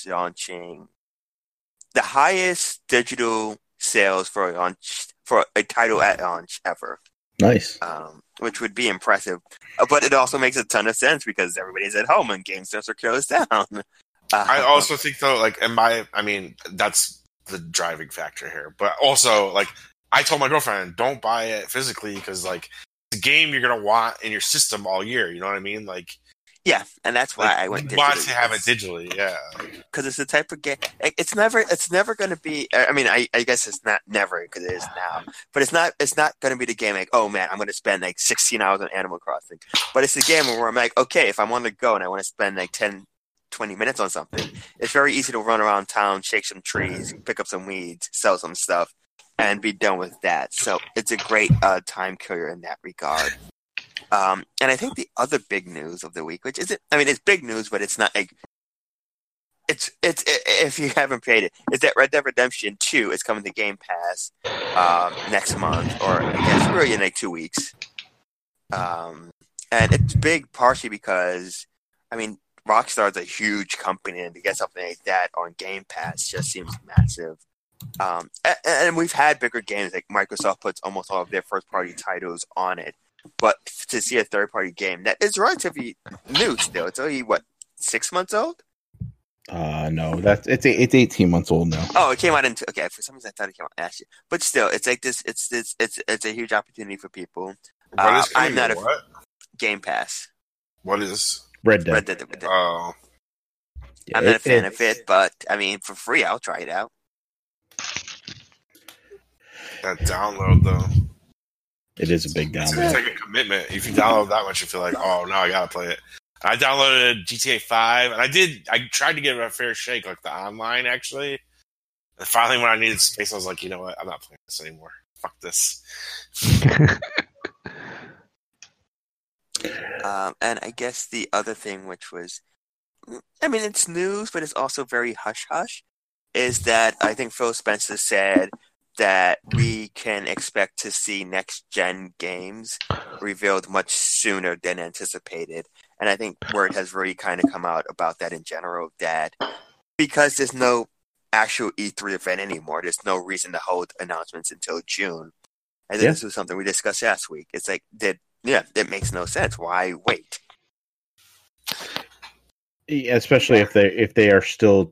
S4: digital sales for a title at launch ever.
S1: Nice.
S4: Which would be impressive, but it also makes a ton of sense because everybody's at home and game stores are closed down.
S3: I also think though, like, that's the driving factor here, but also, like, I told my girlfriend, don't buy it physically because, like, it's a game you're gonna want in your system all year. You know what I mean? Like,
S4: yeah, and that's why I went.
S3: Want to have it digitally, yeah,
S4: because it's the type of game. It's never going to be. I mean, I guess it's not never because it is now, but it's not going to be the game like, oh man, I'm going to spend like 16 hours on Animal Crossing. But it's the game where I'm like, okay, if I want to go and I want to spend like 10, 20 minutes on something, it's very easy to run around town, shake some trees, pick up some weeds, sell some stuff, and be done with that. So it's a great time killer in that regard. And I think the other big news of the week, which isn't, I mean, it's big news, but it's not like, it's if you haven't played it, is that Red Dead Redemption 2 is coming to Game Pass next month, or I guess really in like 2 weeks. And it's big partially because, I mean, Rockstar's a huge company, and to get something like that on Game Pass just seems massive. And we've had bigger games, like Microsoft puts almost all of their first-party titles on it. But to see a third-party game that is relatively new still, it's only, 6 months old?
S1: No, it's 18 months old now.
S4: Oh, it came out okay. For some reason, I thought it came out last year. But still, it's like this. It's a huge opportunity for people.
S3: What is
S4: I'm not
S3: what?
S4: Game Pass.
S3: What is
S1: Red Dead?
S4: Red Dead.
S3: Oh,
S4: I'm not a fan of it, but I mean, for free, I'll try it out.
S3: That download though.
S1: It is a big download.
S3: It's like a commitment. If you download that much, you feel like, oh, now I gotta play it. I downloaded GTA 5, and I tried to give it a fair shake, like the online, actually. And finally, when I needed space, I was like, you know what? I'm not playing this anymore. Fuck this.
S4: And I guess the other thing, which was, I mean, it's news, but it's also very hush-hush, is that I think Phil Spencer said that we can expect to see next-gen games revealed much sooner than anticipated. And I think word has really kind of come out about that in general, that because there's no actual E3 event anymore, there's no reason to hold announcements until June. I think this was something we discussed last week. It's like, it makes no sense. Why wait?
S1: Yeah, especially if they are still,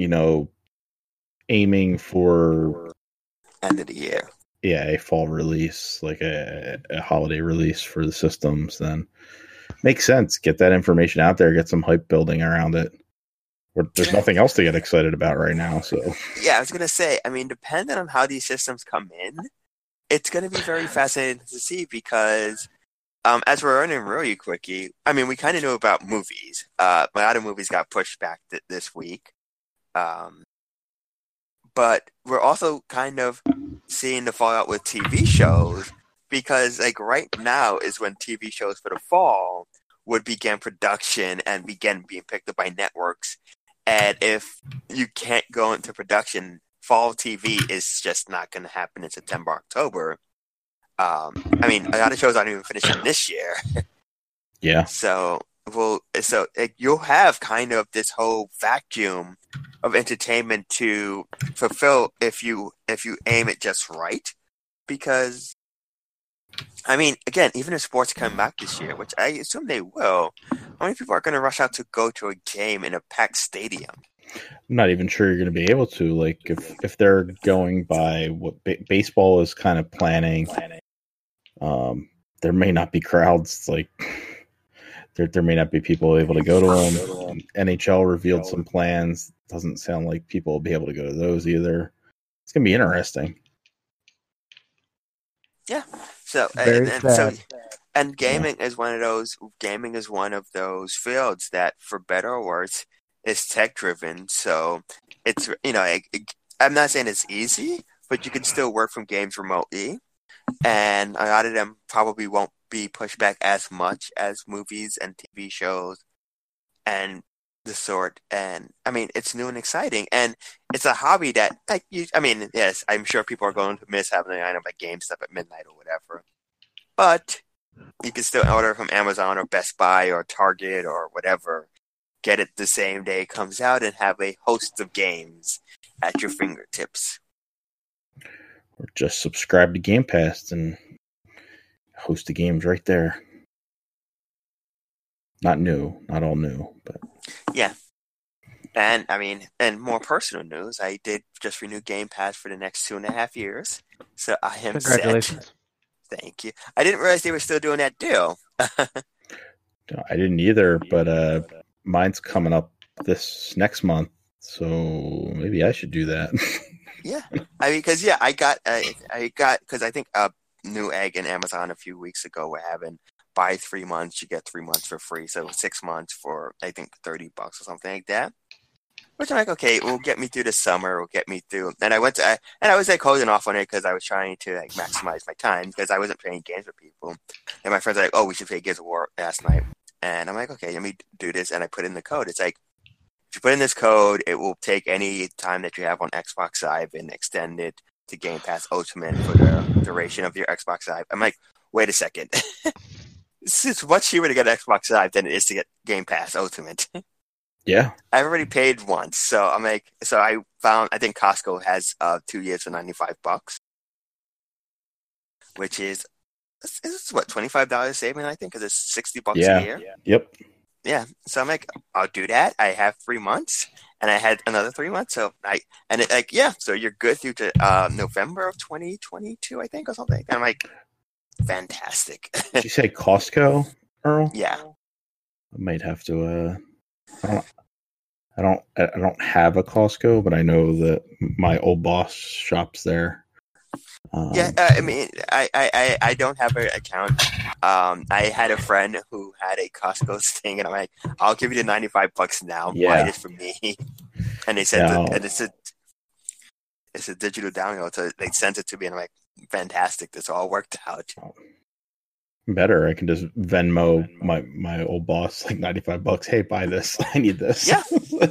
S1: aiming for
S4: end of the year.
S1: Yeah, a fall release, like a holiday release for the systems, then makes sense. Get that information out there, get some hype building around it. There's nothing else to get excited about right now. So
S4: yeah, I was gonna say, I mean, depending on how these systems come in, it's gonna be very fascinating to see because as we're running really quickly, I mean, we kind of know about movies. A lot of movies got pushed back this week. But we're also kind of seeing the fallout with TV shows because, like, right now is when TV shows for the fall would begin production and begin being picked up by networks. And if you can't go into production, fall TV is just not going to happen in September, October. I mean, a lot of shows aren't even finishing this year.
S1: Yeah.
S4: So so you'll have kind of this whole vacuum of entertainment to fulfill if you aim it just right. Because, I mean, again, even if sports come back this year, which I assume they will, how many people are going to rush out to go to a game in a packed stadium?
S1: I'm not even sure you're going to be able to. Like, if they're going by what baseball is kind of planning, there may not be crowds. Like, there may not be people able to go to them. NHL revealed some plans. Doesn't sound like people will be able to go to those either. It's going to be interesting.
S4: Yeah. So gaming is one of those. Gaming is one of those fields that, for better or worse, is tech driven. So it's I'm not saying it's easy, but you can still work from games remotely, and a lot of them probably won't be pushed back as much as movies and TV shows and the sort. And I mean, it's new and exciting, and it's a hobby that yes, I'm sure people are going to miss having the line up at GameStop at midnight or whatever, but you can still order from Amazon or Best Buy or Target or whatever, get it the same day it comes out, and have a host of games at your fingertips.
S1: Or just subscribe to Game Pass and host the games right there. Not all new, but
S4: yeah. And I mean, and more personal news, I did just renew Game Pass for the next 2.5 years, so I am
S2: Congratulations.
S4: set. Thank you. I didn't realize they were still doing that deal.
S1: I didn't either, but mine's coming up this next month, so maybe I should do that.
S4: Yeah, I mean, because I got because I think Newegg and Amazon a few weeks ago were having buy 3 months, you get 3 months for free, so 6 months for I think $30 or something like that. Which I'm like, okay, it will get me through the summer, will get me through. And I was holding off on it because I was trying to maximize my time because I wasn't playing games with people. And my friends are like, oh, we should play Gears of War last night. And I'm like, okay, let me do this. And I put in the code. It's like, if you put in this code, it will take any time that you have on Xbox Live and extend it to Game Pass Ultimate for the duration of your Xbox Live. I'm like, wait a second. It's much cheaper to get Xbox Live than it is to get Game Pass Ultimate.
S1: Yeah.
S4: I've already paid once, so I think Costco has 2 years for $95, which is what, $25 saving, I think, because it's $60 a year.
S1: Yep.
S4: Yeah. So I'm like, I'll do that. I have 3 months, and I had another 3 months. So so you're good through to November of 2022, I think, or something. And I'm like, fantastic.
S1: Did you say Costco, Earl?
S4: Yeah.
S1: I might have to. I don't have a Costco, but I know that my old boss shops there.
S4: I mean, I don't have an account. I had a friend who had a Costco thing, and I'm like, I'll give you the $95 now. Buy this for me. And they said, and it's a digital download, so they sent it to me, and I'm like, fantastic, this all worked out.
S1: Better, I can just Venmo my old boss like $95. Hey, buy this. I need this.
S4: Yeah.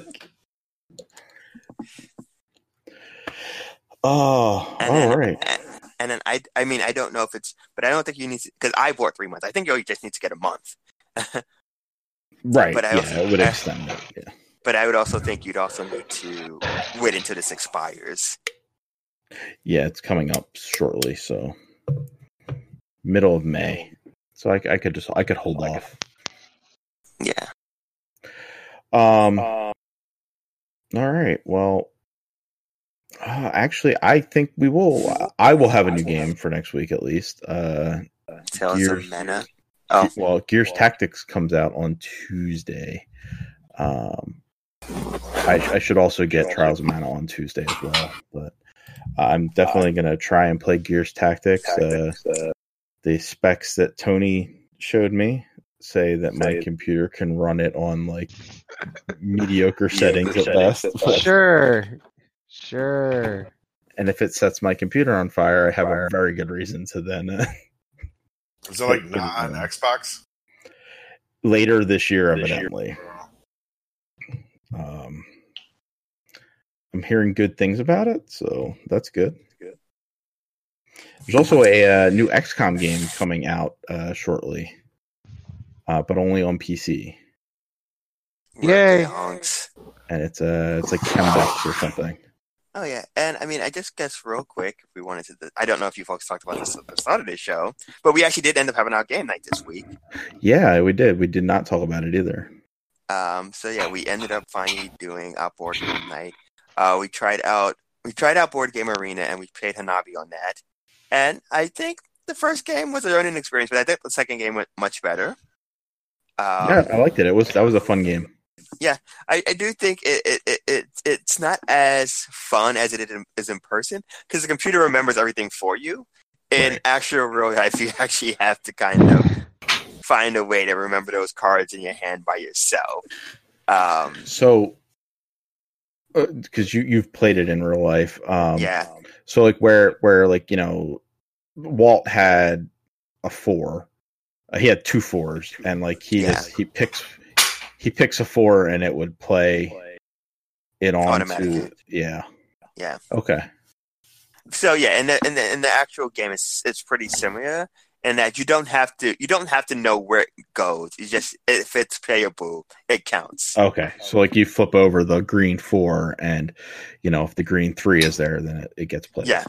S1: Oh, all right.
S4: And then I mean, I don't know if it's, but I don't think you need to, because I bought 3 months. I think you just need to get a month.
S1: Right. But it would extend it. Yeah.
S4: But I would also think you'd also need to wait until this expires.
S1: Yeah, it's coming up shortly, so middle of May. So I could hold off.
S4: Yeah.
S1: All right. Well, actually, I think we will. I will have a new game for next week at least.
S4: Tales of Mana.
S1: Well, Gears Tactics comes out on Tuesday. I should also get Trials of Mana on Tuesday as well, but I'm definitely gonna try and play Gears Tactics. The specs that Tony showed me say that my computer can run it on like mediocre settings at best.
S2: Sure.
S1: And if it sets my computer on fire, I have a very good reason to then.
S3: Is it like not on Xbox?
S1: Later this year, evidently. I'm hearing good things about it, so that's good. There's also a new XCOM game coming out shortly, but only on PC.
S2: Yay!
S1: And it's like $10 or something.
S4: Oh yeah, and I mean, I just guess real quick, if we wanted to, I don't know if you folks talked about this at the start of this show, but we actually did end up having our game night this week.
S1: Yeah, we did. We did not talk about it either.
S4: So yeah, we ended up finally doing our board game night. We tried out Board Game Arena, and we played Hanabi on that. And I think the first game was a learning experience, but I think the second game went much better.
S1: Yeah, I liked it. That was a fun game.
S4: Yeah, I do think it's not as fun as it is in person, because the computer remembers everything for you. In actual real life, you actually have to kind of find a way to remember those cards in your hand by yourself.
S1: So, because you've played it in real life,
S4: yeah.
S1: So like where like, you know, Walt had a 4, he had 2 4s, and like he picks a 4 and it would play it on to yeah. Okay.
S4: So yeah, in the actual game, it's pretty similar in that you don't have to know where it goes. You just, if it's playable, it counts.
S1: Okay, so like you flip over the green 4, and you know, if the green 3 is there, then it gets played.
S4: Yeah.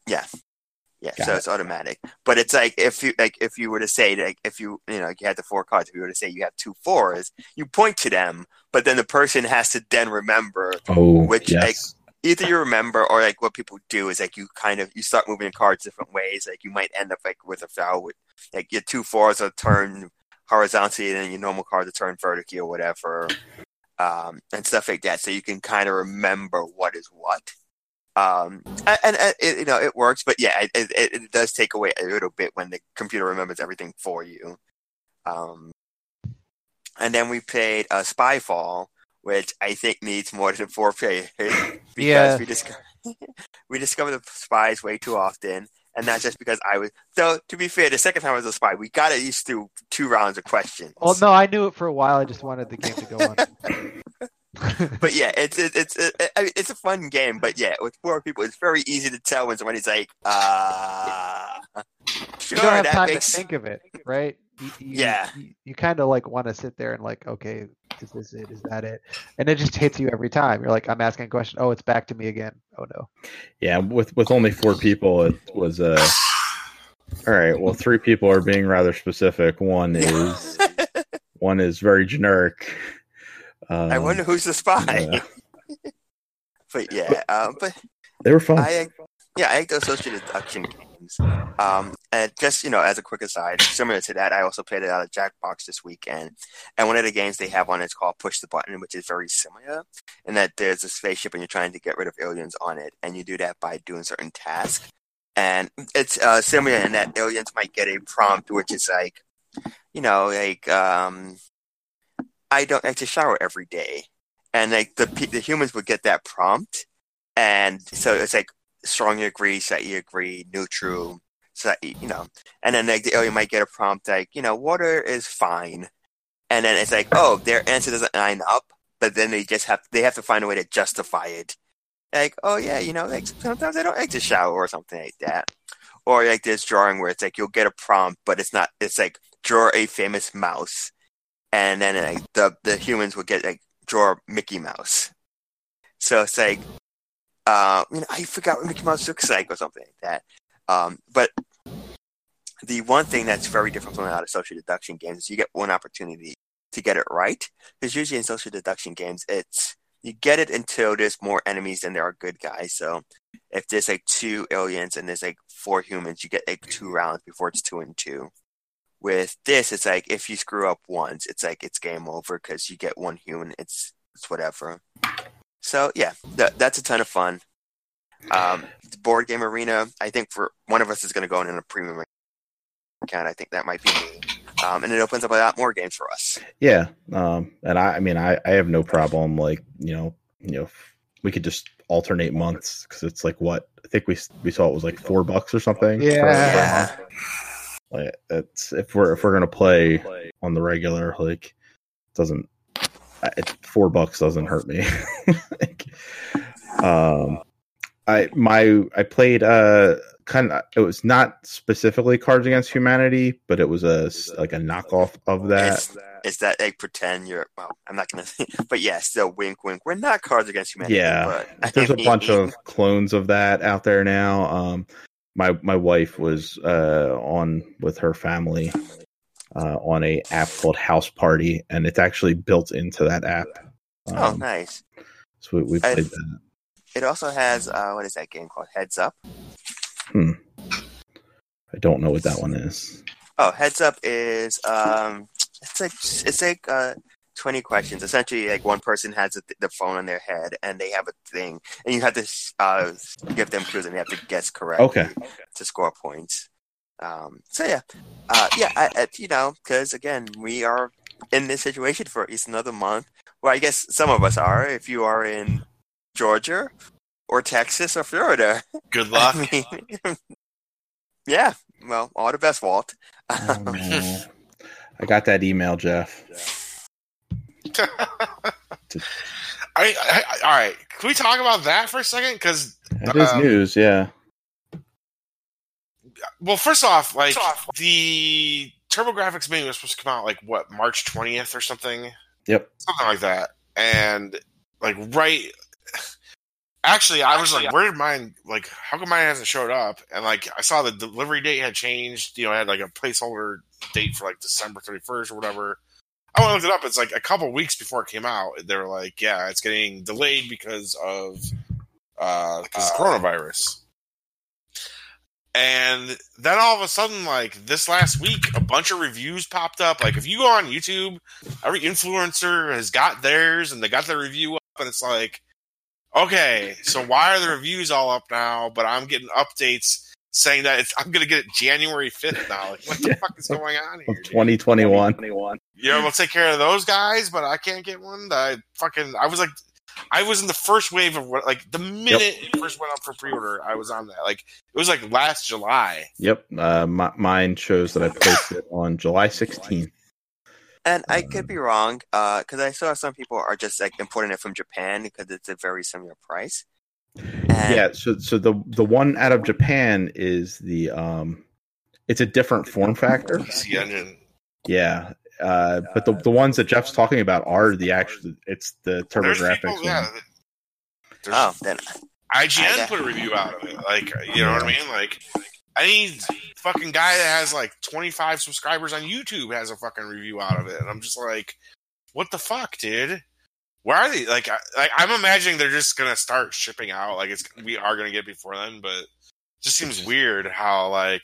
S4: So it's automatic. But it's like if you were to say, like, if you had the 4 cards, if you were to say you have 2 4s, you point to them, but then the person has to then remember which.
S1: Yes.
S4: Like, either you remember, or like what people do is like you start moving cards different ways. Like you might end up like with a foul with like your 2 4s are turned horizontally, and then your normal cards are turned vertically or whatever, and stuff like that. So you can kind of remember what is what. And it works, but yeah, it does take away a little bit when the computer remembers everything for you. And then we played Spyfall, which I think needs more than 4 players, because we discovered the spies way too often, and that's just because I was. So to be fair, the second time I was a spy, we got at least through 2 rounds of questions.
S2: Well, no, I knew it for a while. I just wanted the game to go on.
S4: But yeah, it's a fun game. But yeah, with 4 people, it's very easy to tell when somebody's like,
S2: sure, you don't have time to think of it, right? You kind of like want to sit there and like, okay, is this it? Is that it? And it just hits you every time. You're like, I'm asking a question. Oh, it's back to me again. Oh no.
S1: Yeah, with only 4 people, it was all right. Well, 3 people are being rather specific. One is very generic.
S4: I wonder who's the spy. But yeah, but
S1: they were fun.
S4: I like those social deduction games. And just, as a quick aside, similar to that, I also played it out of Jackbox this weekend. And one of the games they have on it is called Push the Button, which is very similar in that there's a spaceship and you're trying to get rid of aliens on it, and you do that by doing certain tasks. And it's similar in that aliens might get a prompt, which is like, I don't like to shower every day. And like the humans would get that prompt. And so it's like strongly agree, slightly agree, neutral, slightly, and then like the alien might get a prompt like, water is fine. And then it's like, oh, their answer doesn't line up, but then they have to find a way to justify it. Like, oh yeah, like sometimes I don't like to shower or something like that. Or like this drawing where it's like you'll get a prompt, but it's like draw a famous mouse. And then like the humans would get like draw Mickey Mouse. So it's like, I forgot what Mickey Mouse looks like or something like that. But the one thing that's very different from a lot of social deduction games is you get one opportunity to get it right. Because usually in social deduction games, you get it until there's more enemies than there are good guys. So if there's like 2 aliens and there's like 4 humans, you get like 2 rounds before it's 2 and 2. With this, it's like if you screw up once, it's like it's game over because you get 1 human. It's whatever. So yeah, that's a ton of fun. Board Game Arena, I think for one of us is going to go in a premium account. I think that might be me. And it opens up a lot more games for us.
S1: Yeah. And I have no problem. Like, we could just alternate months because it's like what I think we saw it was like $4 or something.
S2: Yeah.
S1: Like it's if we're gonna play on the regular, like $4 doesn't hurt me. I played kind of, it was not specifically Cards Against Humanity, but it was a knockoff of that.
S4: Is that like pretend you're? Well, I'm not gonna. But yeah, still wink, wink. We're not Cards Against Humanity.
S1: Yeah,
S4: but
S1: there's a bunch of clones of that out there now. My wife was on with her family on a app called House Party, and it's actually built into that app.
S4: Oh, nice.
S1: So we played that.
S4: It also has what is that game called? Heads Up.
S1: I don't know what that one is.
S4: Oh, Heads Up is it's like 20 questions. Essentially, like one person has the phone on their head, and they have a thing, and you have to give them clues, and they have to guess correctly to score points. So yeah, because again, we are in this situation for at least another month. Well, I guess some of us are. If you are in Georgia or Texas or Florida,
S3: good luck.
S4: I mean, yeah, well, all the best, Walt.
S1: I got that email, Jeff.
S3: All right. Can we talk about that for a second? Because
S1: it is news, yeah.
S3: Well, first off, the TurboGrafx Mini was supposed to come out March 20th or something.
S1: Yep,
S3: something like that, and Actually, I was like, where did mine, how come mine hasn't showed up? And, I saw the delivery date had changed. You know, I had, a placeholder date for, December 31st or whatever. I went and looked it up. It's, a couple weeks before it came out. They were like, yeah, it's getting delayed because of coronavirus. And then all of a sudden, this last week, a bunch of reviews popped up. If you go on YouTube, every influencer has got theirs, and they got their review up, and it's like, okay, so why are the reviews all up now, but I'm getting updates saying that I'm going to get it January 5th now? What the fuck is going on here?
S1: 2021.
S3: Yeah, we'll take care of those guys, but I can't get one. I was in the first wave of the minute it first went up for pre-order, I was on that. It was last July.
S1: Yep. Mine shows that I placed it on July 16th.
S4: And I could be wrong, because I saw some people are just importing it from Japan because it's a very similar price.
S1: Yeah, so the one out of Japan is the it's a different form factor.
S3: PC Engine.
S1: Yeah, but the ones that Jeff's talking about are the actual. It's the TurboGrafx.
S3: Yeah.
S4: Then
S3: IGN put a review out of it. You know what I mean? Any fucking guy that has 25 subscribers on YouTube has a fucking review out of it, and I'm just like, what the fuck, dude? Where are they? I'm imagining they're just gonna start shipping out. We are gonna get before then, but it just seems weird how a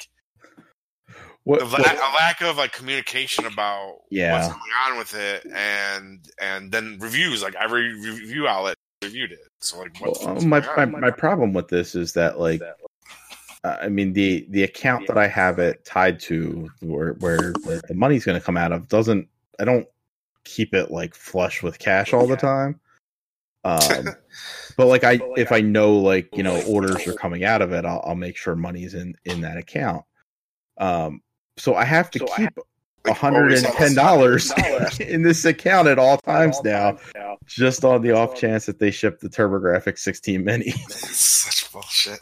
S3: lack of communication about what's going on with it, and then reviews. Every review outlet reviewed it. So
S1: my problem with this is that I mean, the account that I have it tied to, where the money's going to come out of, I don't keep it flush with cash all the time. But if I know orders are coming out of it, I'll make sure money's in that account. So I have to keep $110 in this account at all times now, just on the off chance that they ship the TurboGrafx 16 Mini.
S3: That's such bullshit.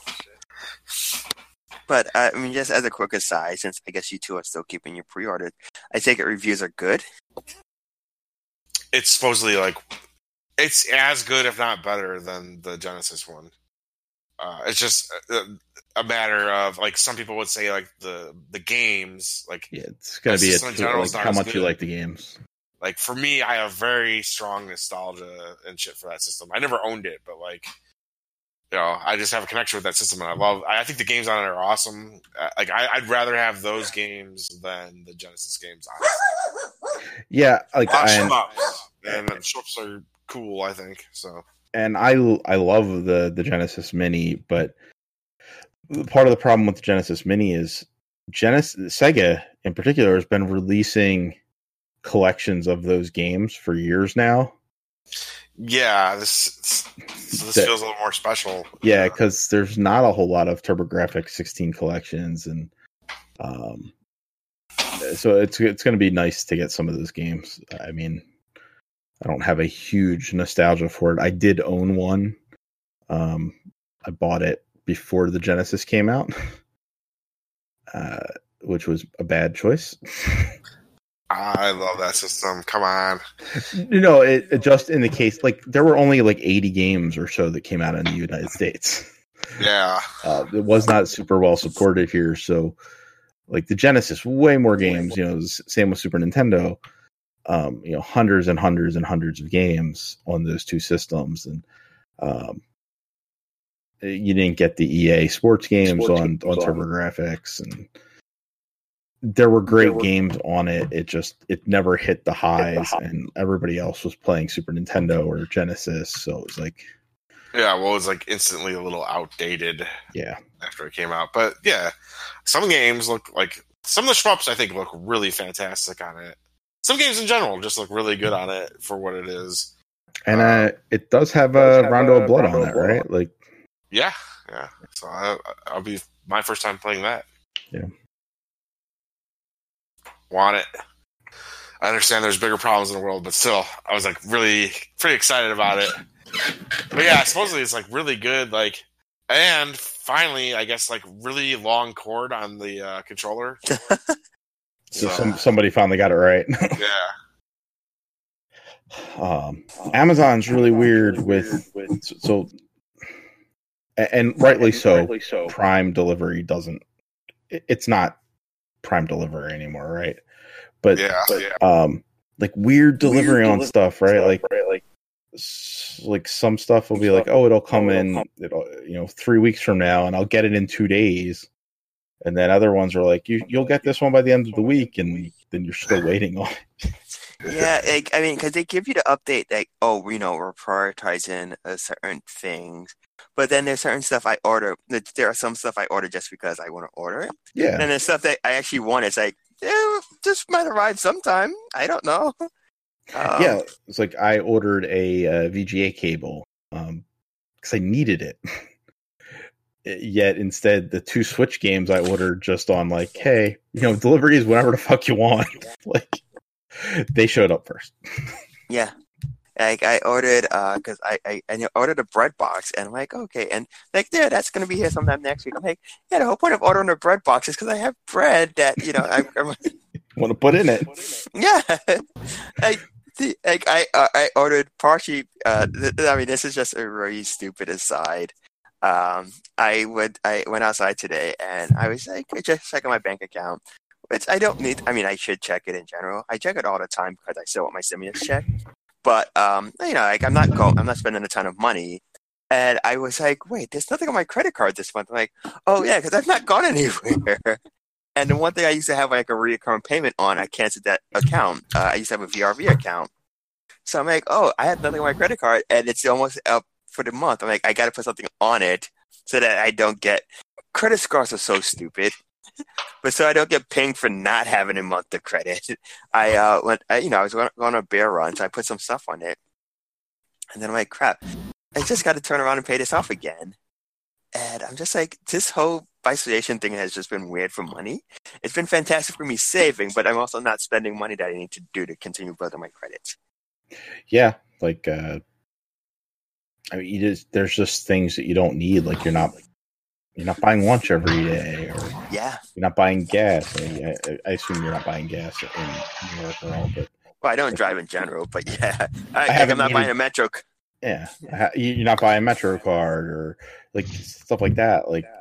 S4: But I mean, just as a quick aside, since I guess you two are still keeping your pre-order, I take it reviews are good.
S3: It's supposedly it's as good, if not better, than the Genesis one. It's just a matter of some people would say the games
S1: it's gonna be how much you like the games.
S3: For me, I have very strong nostalgia and shit for that system. I never owned it, but I just have a connection with that system, and I think the games on it are awesome. I'd rather have those games than the Genesis games. Honestly.
S1: Yeah,
S3: and the ships are cool, I think. So,
S1: and I love the Genesis Mini, but part of the problem with the Genesis Mini is Sega in particular has been releasing collections of those games for years now.
S3: Yeah, this feels a little more special.
S1: Yeah, because there's not a whole lot of TurboGrafx 16 collections, and so it's going to be nice to get some of those games. I mean, I don't have a huge nostalgia for it. I did own one, I bought it before the Genesis came out, which was a bad choice.
S3: I love that system. Come on.
S1: It just in the case, like, there were only like 80 games or so that came out in the United States.
S3: Yeah.
S1: It was not super well supported here. So, like, the Genesis, way more games, same with Super Nintendo, hundreds and hundreds and hundreds of games on those two systems. And you didn't get the EA sports games on TurboGrafx, and there were great games on it. It never hit the highs, and everybody else was playing Super Nintendo or Genesis, so it was like,
S3: yeah, well, it was like instantly a little outdated.
S1: Yeah,
S3: after it came out, but yeah, some games look like some of the shmups. I think look really fantastic on it. Some games in general just look really good on it for what it is.
S1: And it does have a Rondo of Blood on it, right? Like,
S3: yeah. So I'll be my first time playing that.
S1: Yeah.
S3: Want it. I understand there's bigger problems in the world, but still, I was like really pretty excited about it. But yeah, supposedly it's like really good, like, and finally, I guess, like, really long cord on the controller.
S1: So somebody finally got it right.
S3: Yeah.
S1: Amazon's really weird with so, and rightly so. Prime delivery doesn't. It's not Prime delivery anymore, right? But like weird delivery on stuff, right? Like some stuff will be like, oh, it'll come in, 3 weeks from now, and I'll get it in 2 days. And then other ones are like, you'll get this one by the end of the week, and then you're still waiting on it.
S4: Yeah, because they give you the update, like, oh, we're prioritizing certain things. But then there's certain stuff I order. There are some stuff I order just because I want to order it.
S1: Yeah.
S4: And then there's stuff that I actually want. It's like, this might arrive sometime. I don't know.
S1: Yeah, it's like I ordered a VGA cable because I needed it. Yet instead, the 2 Switch games I ordered just on like, hey, delivery is whenever the fuck you want. Like, they showed up first.
S4: Yeah. Like, I ordered, because I ordered a bread box, and I'm like, okay, and like, yeah, that's going to be here sometime next week. I'm like, yeah, the whole point of ordering a bread box is because I have bread that, I
S1: want to put in it.
S4: Yeah. I ordered partially, this is just a really stupid aside. I went outside today, and I was like, just checking my bank account, which I don't need. I mean, I should check it in general. I check it all the time because I still want my stimulus check. But I'm not spending a ton of money, and I was like, wait, there's nothing on my credit card this month. I'm like, oh yeah, because I've not gone anywhere. And the one thing I used to have like a recurring payment on, I canceled that account. I used to have a VRV account, so I'm like, oh, I have nothing on my credit card, and it's almost up for the month. I'm like, I got to put something on it so that I don't get credit scores are so stupid. But so I don't get pinged for not having a month of credit. I was going on a bear run, so I put some stuff on it. And then I'm like, crap, I just got to turn around and pay this off again. And I'm just like, this whole isolation thing has just been weird for money. It's been fantastic for me saving, but I'm also not spending money that I need to do to continue building my credits.
S1: Yeah, like, there's just things that you don't need. Like, you're not buying lunch every day, or you're not buying gas. I assume you're not buying gas in New York at all, but
S4: well, I don't drive in general, but yeah, I'm not buying a Metro.
S1: Yeah, you're not buying a Metro card or like stuff like that. Like,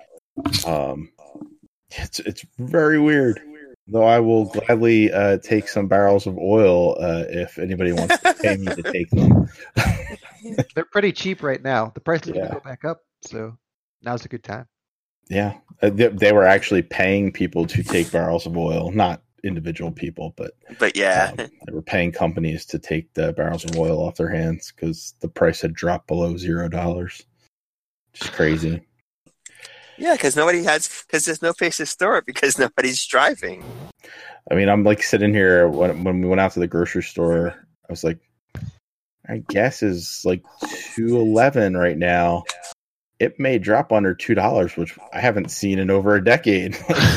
S1: it's very weird. Though I will gladly take some barrels of oil if anybody wants to pay me to take them.
S2: They're pretty cheap right now. The price is going to go back up, so now's a good time.
S1: Yeah, they were actually paying people to take barrels of oil, not individual people, but
S4: yeah,
S1: they were paying companies to take the barrels of oil off their hands because the price had dropped below $0. Just crazy.
S4: Yeah, because there's no place to store it because nobody's driving.
S1: I mean, I'm like sitting here when we went out to the grocery store. I was like, I guess is like $2.11 right now. It may drop under $2, which I haven't seen in over a decade.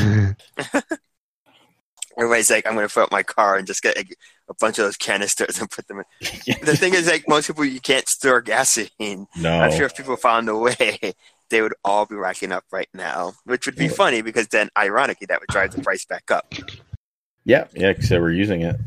S4: Everybody's like, I'm going to fill up my car and just get a bunch of those canisters and put them in. The thing is, like, most people, you can't store gasoline.
S1: No.
S4: I'm sure if people found a way. they would all be racking up right now, which would be funny because then, ironically, that would drive the price back up.
S1: Yeah, because they were using it.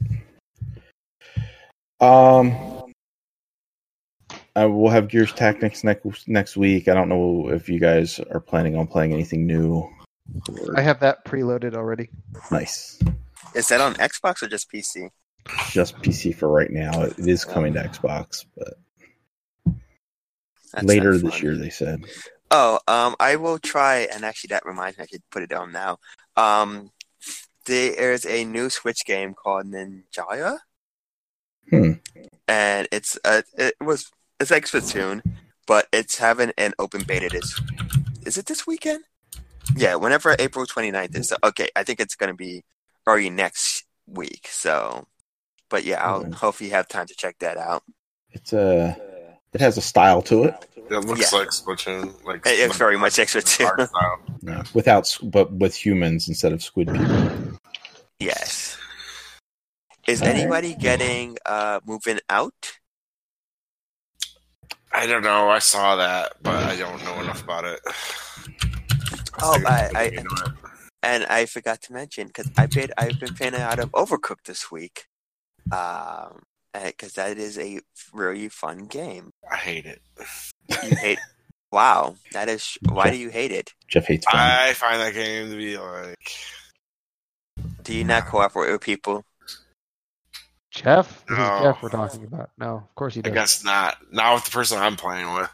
S1: We'll have Gears Tactics next week. I don't know if you guys are planning on playing anything new.
S2: I have that preloaded already.
S1: Nice.
S4: Is that on Xbox or just PC?
S1: Just PC for right now. It is coming to Xbox, but
S4: That's
S1: later this year, they said.
S4: Oh, I will try, and actually that reminds me, I should put it on now. There's a new Switch game called Ninjaya. And it's like Splatoon, but it's having an open beta is it this weekend? Yeah, whenever April 29th is. Okay, I think it's going to be already next week. So, but yeah, I'll hopefully have time to check that out.
S1: It has a style to it.
S3: It looks like Splatoon.
S4: It's very much like Splatoon.
S1: Yeah, but with humans instead of squid people.
S4: Yes. Is anybody getting moving out?
S3: I don't know. I saw that, but I don't know enough about it.
S4: And I forgot to mention because I've been playing out of Overcooked this week, because that is a really fun game.
S3: I hate it.
S4: You hate? Wow, that is. Why do you hate it?
S1: Jeff hates fun.
S3: I find that game to be like.
S4: Do you not cooperate with people?
S2: Jeff? This is Jeff we're talking about. No, of course you don't.
S3: I guess not. Not with the person I'm playing with.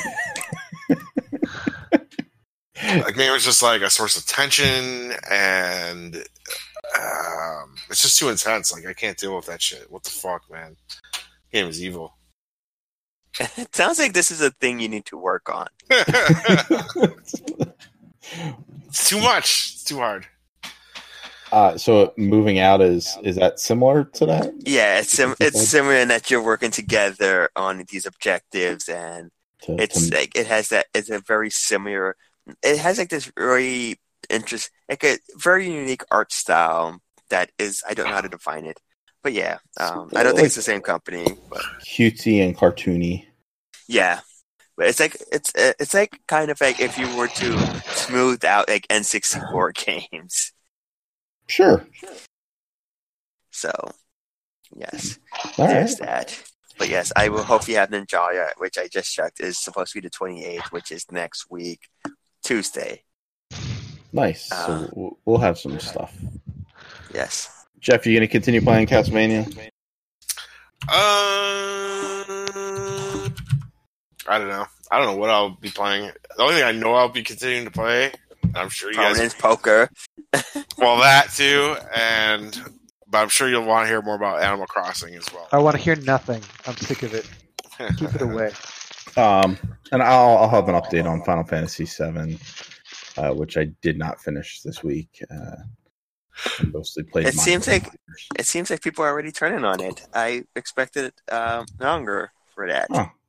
S3: The game is just like a source of tension, and it's just too intense. Like, I can't deal with that shit. What the fuck, man? The game is evil.
S4: It sounds like this is a thing you need to work on.
S3: It's too much. It's too hard.
S1: So moving out is that similar to that?
S4: Yeah, it's similar in that you're working together on these objectives, and it's a very similar. It has like this really interesting, like a very unique art style that is, I don't know how to define it, but yeah, I don't think it's the same company. But
S1: cutesy and cartoony.
S4: Yeah, but it's like kind of like if you were to smooth out like N64 games.
S1: Sure.
S4: So, yes,
S1: all
S4: there's
S1: right.
S4: that. But yes, I will hopefully have Ninjaya, which I just checked is supposed to be the 28th, which is next week, Tuesday.
S1: Nice. So we'll have some stuff.
S4: Yes.
S1: Jeff, you going to continue playing Castlevania?
S3: I don't know. I don't know what I'll be playing. The only thing I know I'll be continuing to play, I'm sure you guys...
S4: Conan's Poker.
S3: Well, that too, but I'm sure you'll want to hear more about Animal Crossing as well.
S2: I want to hear nothing. I'm sick of it. Keep it away.
S1: And I'll have an update on Final Fantasy VII, which I did not finish this week. I mostly played.
S4: It seems like people are already turning on it. I expected longer for that.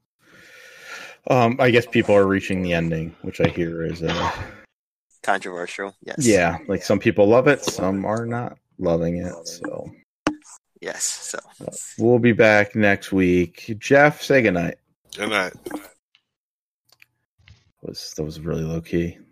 S1: I guess people are reaching the ending, which I hear is
S4: controversial. Yes.
S1: Yeah, like some people love it, some are not loving it. So
S4: yes. So
S1: we'll be back next week. Jeff, say goodnight.
S3: Good night.
S1: That was really low key.